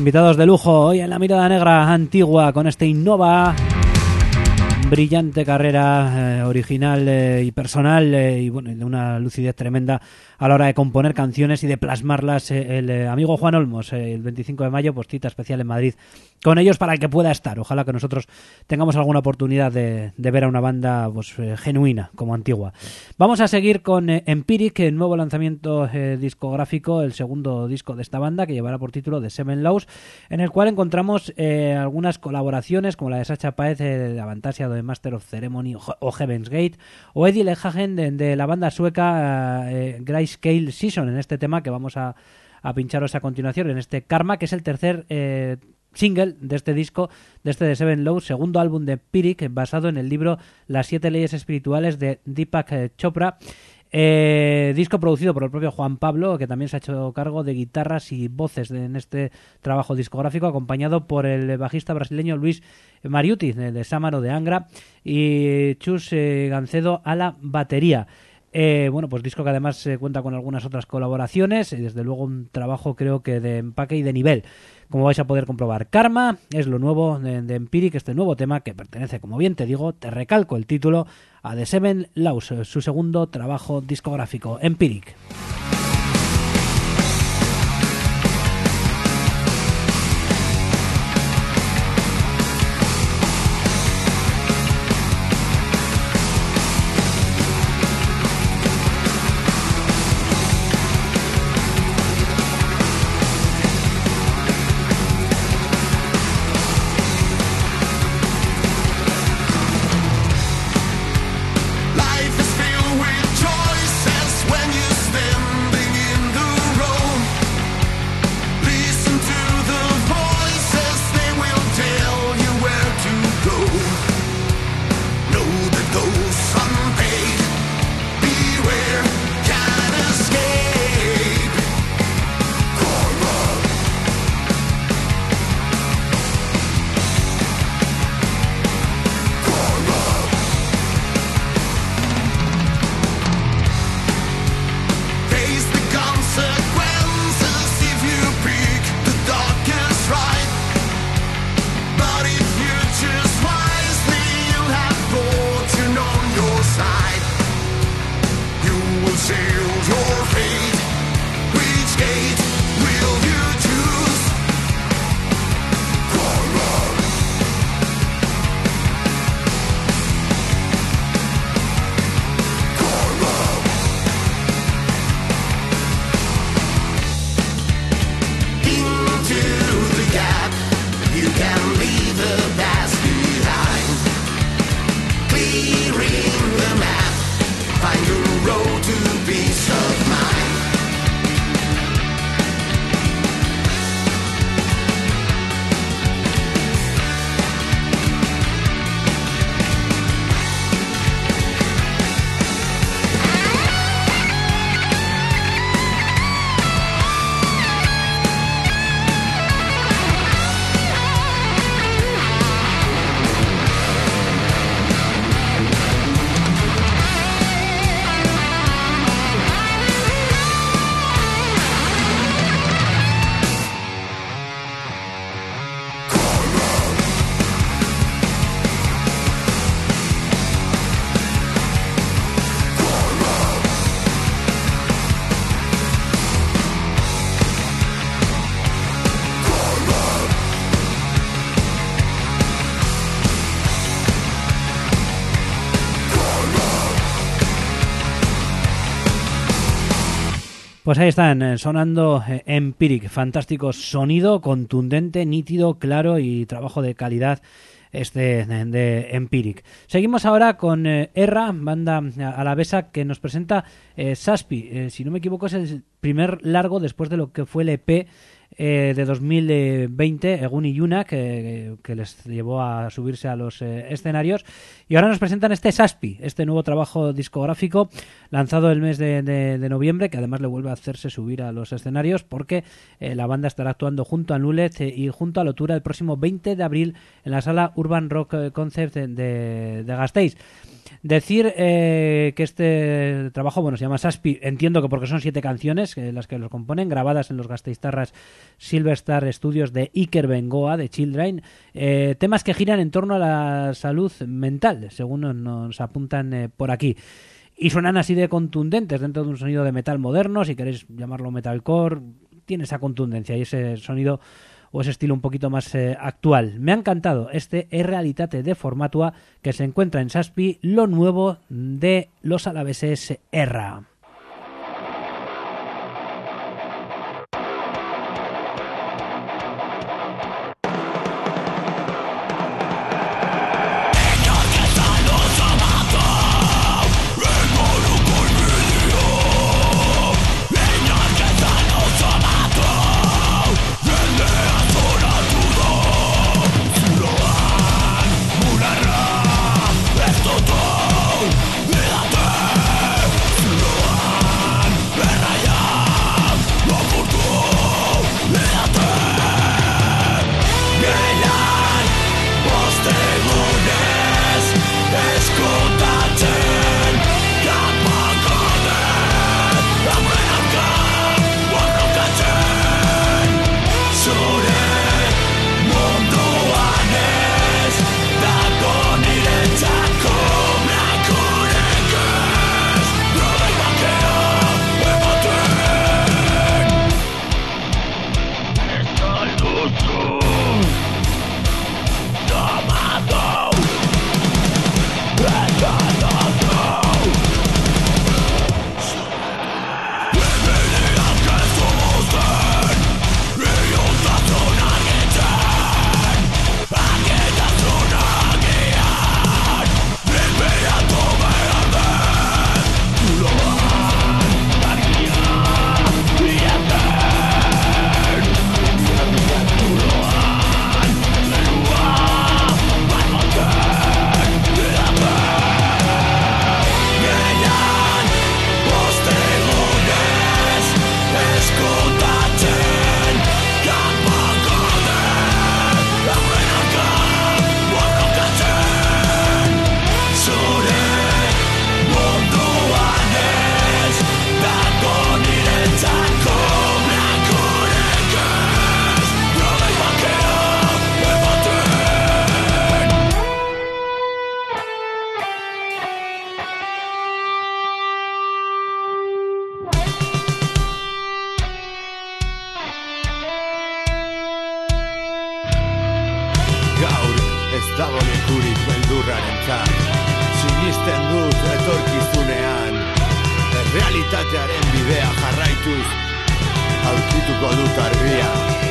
Invitados de lujo hoy en La Mirada Negra, Antigua, con este Innova. Brillante carrera original y personal y bueno, de una lucidez tremenda a la hora de componer canciones y de plasmarlas. El amigo Juan Olmos, el 25 de mayo, pues cita especial en Madrid con ellos para el que pueda estar. Ojalá que nosotros tengamos alguna oportunidad de ver a una banda pues genuina como Antigua. Vamos a seguir con Empiric, el nuevo lanzamiento discográfico, el segundo disco de esta banda, que llevará por título The Seven Laws, en el cual encontramos algunas colaboraciones como la de Sacha Paez de Avantasia, de Master of Ceremony o Heaven's Gate, o Eddie Lehagen de la banda sueca Grayscale Season, en este tema que vamos a pincharos a continuación, en este Karma, que es el tercer single de este disco, de este The Seven Laws, segundo álbum de Empiric, basado en el libro Las 7 leyes espirituales de Deepak Chopra. Disco producido por el propio Juan Pablo, que también se ha hecho cargo de guitarras y voces en este trabajo discográfico, acompañado por el bajista brasileño Luis Mariuti de Sámano de Angra y Chus Gancedo a la batería. Bueno, pues disco que además cuenta con algunas otras colaboraciones y desde luego un trabajo creo que de empaque y de nivel, como vais a poder comprobar. Karma es lo nuevo de Empiric, este nuevo tema que pertenece, como bien te digo, te recalco el título, a The Seven Laws, su segundo trabajo discográfico, Empiric. Pues ahí están, sonando Empiric, fantástico sonido, contundente, nítido, claro y trabajo de calidad de Empiric. Seguimos ahora con Erra, banda alavesa que nos presenta Saspi. Si no me equivoco es el primer largo después de lo que fue el EP de 2020, Egun y Yuna, que les llevó a subirse a los escenarios, y ahora nos presentan este Saspi, este nuevo trabajo discográfico lanzado el mes de noviembre, que además le vuelve a hacerse subir a los escenarios porque la banda estará actuando junto a Nulet y junto a Lotura el próximo 20 de abril en la sala Urban Rock Concept de Gasteiz. Decir que este trabajo, bueno, se llama Saspi, entiendo que porque son 7 canciones las que los componen, grabadas en los Gasteiztarras Silver Star Studios de Iker Bengoa, de Children, temas que giran en torno a la salud mental, según nos apuntan por aquí. Y suenan así de contundentes dentro de un sonido de metal moderno, si queréis llamarlo metalcore, tiene esa contundencia y ese sonido o ese estilo un poquito más actual. Me ha encantado este E Realitate de Formatua, que se encuentra en Saspi, lo nuevo de los alaveses Erra. Realitatearen bidea jarraituz aurkituko dut argia.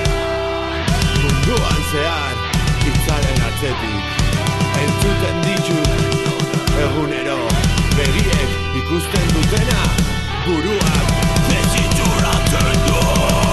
Munduan zehar hitzaren atzetik entzuten ditut egunero, begiek ikusten dutena buruak desitxuratzen du.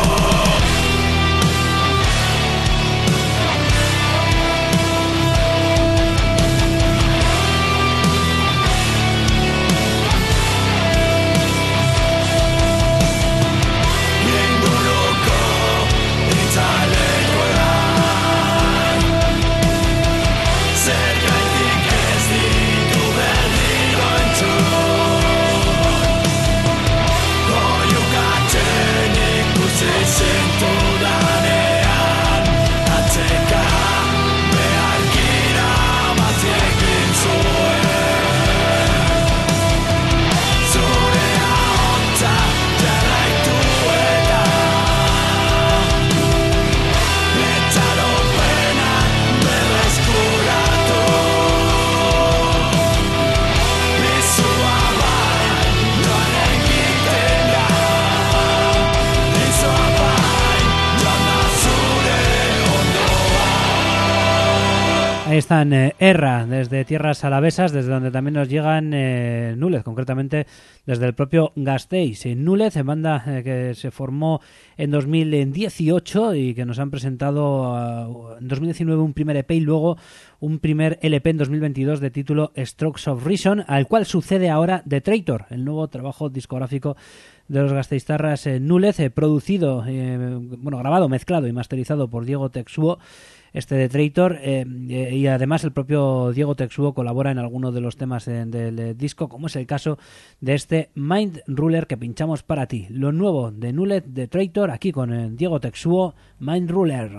Ahí están Erra, desde tierras alavesas, desde donde también nos llegan Núlez, concretamente desde el propio Gasteiz. Núlez, banda que se formó en 2018 y que nos han presentado en 2019 un primer EP y luego un primer LP en 2022 de título Strokes of Reason, al cual sucede ahora The Traitor, el nuevo trabajo discográfico de los gasteiztarras Núlez, producido, grabado, mezclado y masterizado por Diego Texuo, de Traitor, y además el propio Diego Texuo colabora en algunos de los temas del disco, como es el caso de Mind Ruler que pinchamos para ti. Lo nuevo de Núlez, de Traitor, aquí con Diego Texuo, Mind Ruler.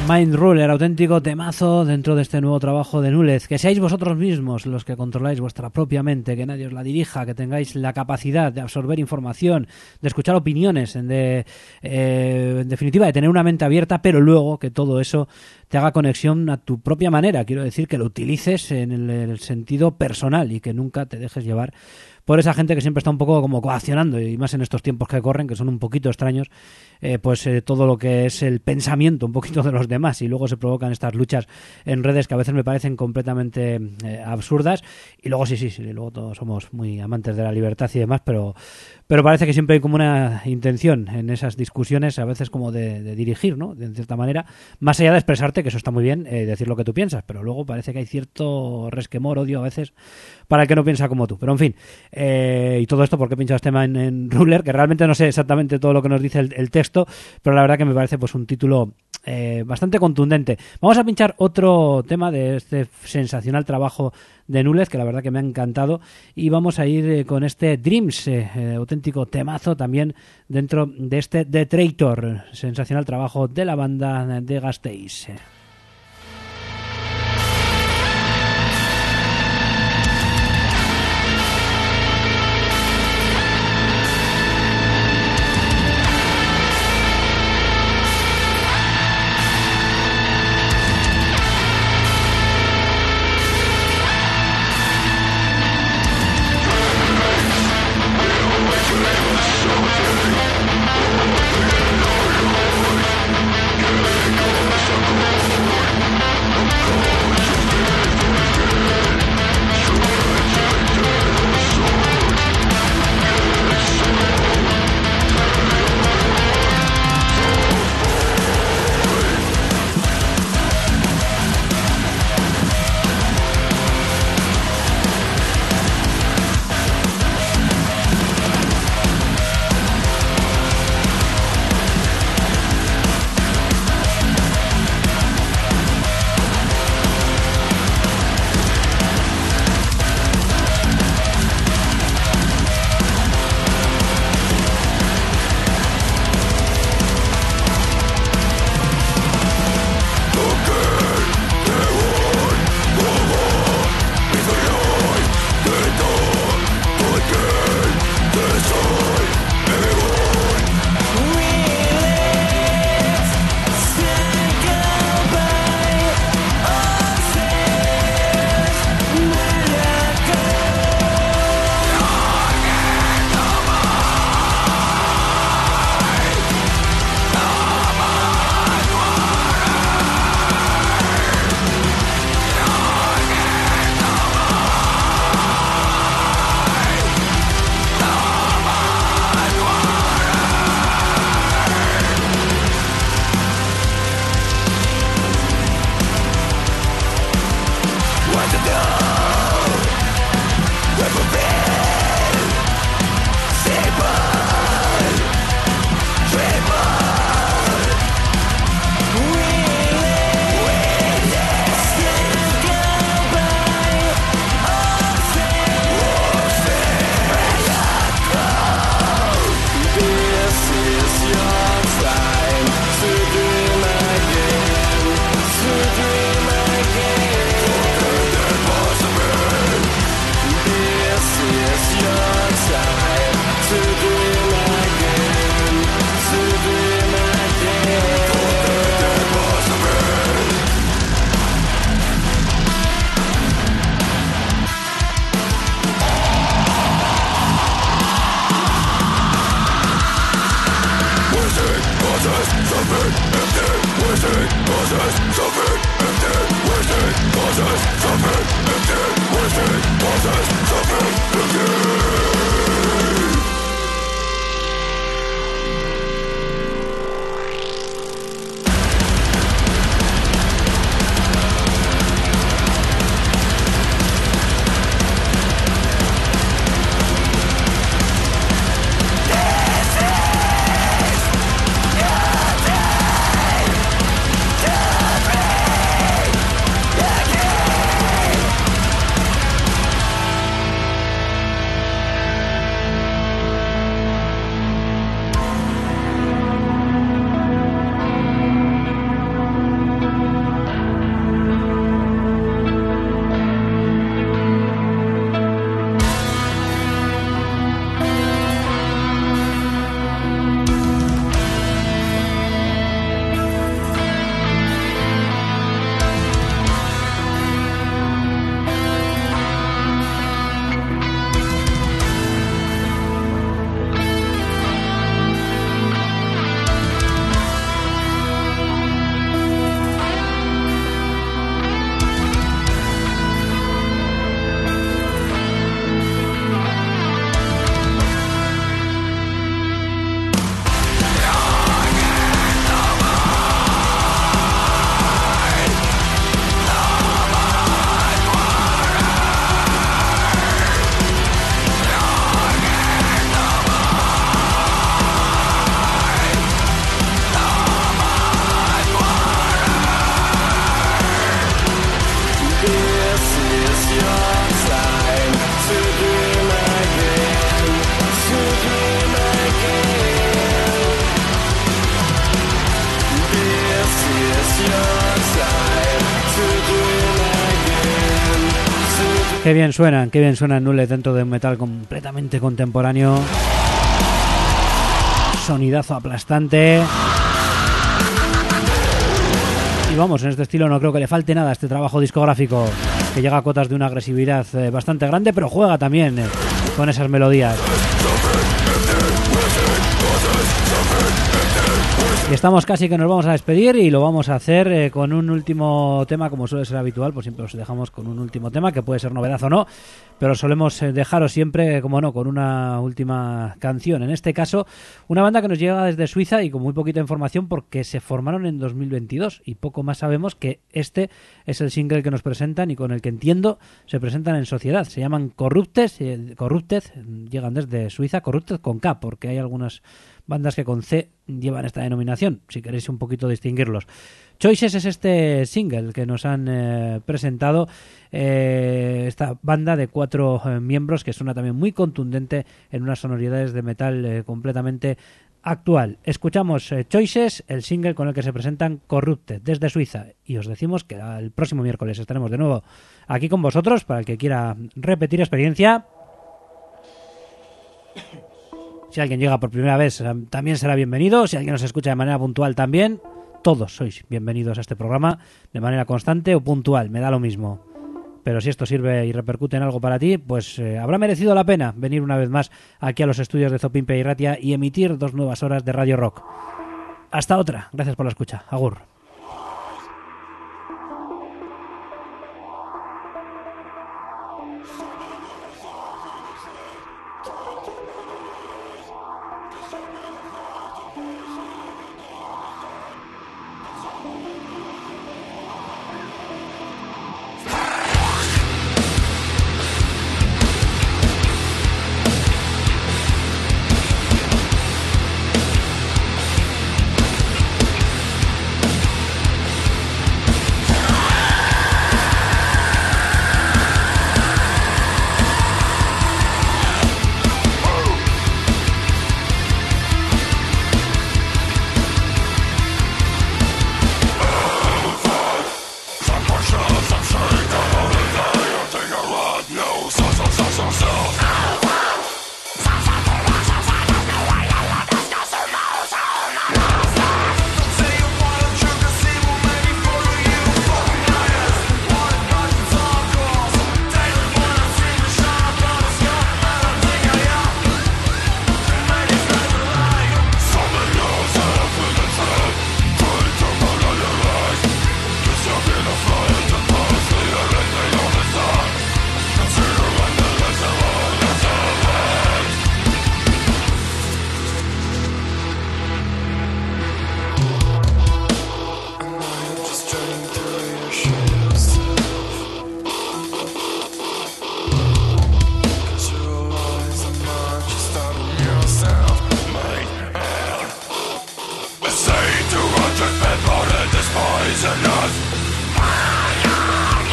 Mind Ruler, auténtico temazo dentro de este nuevo trabajo de Núñez. Que seáis vosotros mismos los que controláis vuestra propia mente, que nadie os la dirija, que tengáis la capacidad de absorber información, de escuchar opiniones, en definitiva de tener una mente abierta, pero luego que todo eso te haga conexión a tu propia manera. Quiero decir que lo utilices en el sentido personal y que nunca te dejes llevar por esa gente que siempre está un poco como coaccionando, y más en estos tiempos que corren, que son un poquito extraños, todo lo que es el pensamiento un poquito de los demás, y luego se provocan estas luchas en redes que a veces me parecen completamente absurdas, y luego sí, luego todos somos muy amantes de la libertad y demás, pero parece que siempre hay como una intención en esas discusiones, a veces como de dirigir, ¿no? De cierta manera, más allá de expresarte, que eso está muy bien, decir lo que tú piensas, pero luego parece que hay cierto resquemor, odio a veces, para el que no piensa como tú. Pero en fin, y todo esto porque he pinchado este tema en Ruler, que realmente no sé exactamente todo lo que nos dice el texto, pero la verdad que me parece pues un título bastante contundente. Vamos a pinchar otro tema de este sensacional trabajo de Núñez, que la verdad que me ha encantado, y vamos a ir con este Dreams, auténtico temazo también dentro de este The Traitor, sensacional trabajo de la banda de Gasteiz. Qué bien suenan Null dentro de un metal completamente contemporáneo. Sonidazo aplastante. Y vamos, en este estilo no creo que le falte nada a este trabajo discográfico, que llega a cotas de una agresividad bastante grande, pero juega también con esas melodías. Y estamos casi que nos vamos a despedir y lo vamos a hacer con un último tema, como suele ser habitual, pues siempre os dejamos con un último tema, que puede ser novedad o no, pero solemos dejaros siempre, como no, con una última canción. En este caso, una banda que nos llega desde Suiza y con muy poquita información porque se formaron en 2022 y poco más sabemos que este es el single que nos presentan y con el que entiendo se presentan en sociedad. Se llaman Corrupted, llegan desde Suiza, Corrupted con K, porque hay algunas bandas que con C llevan esta denominación, si queréis un poquito distinguirlos. Choices es este single que nos han presentado, esta banda de 4 miembros que suena también muy contundente en unas sonoridades de metal completamente actual. Escuchamos Choices, el single con el que se presentan Corrupted desde Suiza, y os decimos que el próximo miércoles estaremos de nuevo aquí con vosotros para el que quiera repetir experiencia. Si alguien llega por primera vez también será bienvenido. Si alguien nos escucha de manera puntual también, todos sois bienvenidos a este programa de manera constante o puntual, me da lo mismo. Pero si esto sirve y repercute en algo para ti, pues habrá merecido la pena venir una vez más aquí a los estudios de Zopimpe y Ratia y emitir 2 nuevas horas de Radio Rock. Hasta otra, gracias por la escucha. Agur.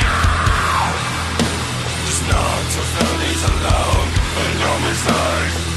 Just not to feel these alone in your mistakes.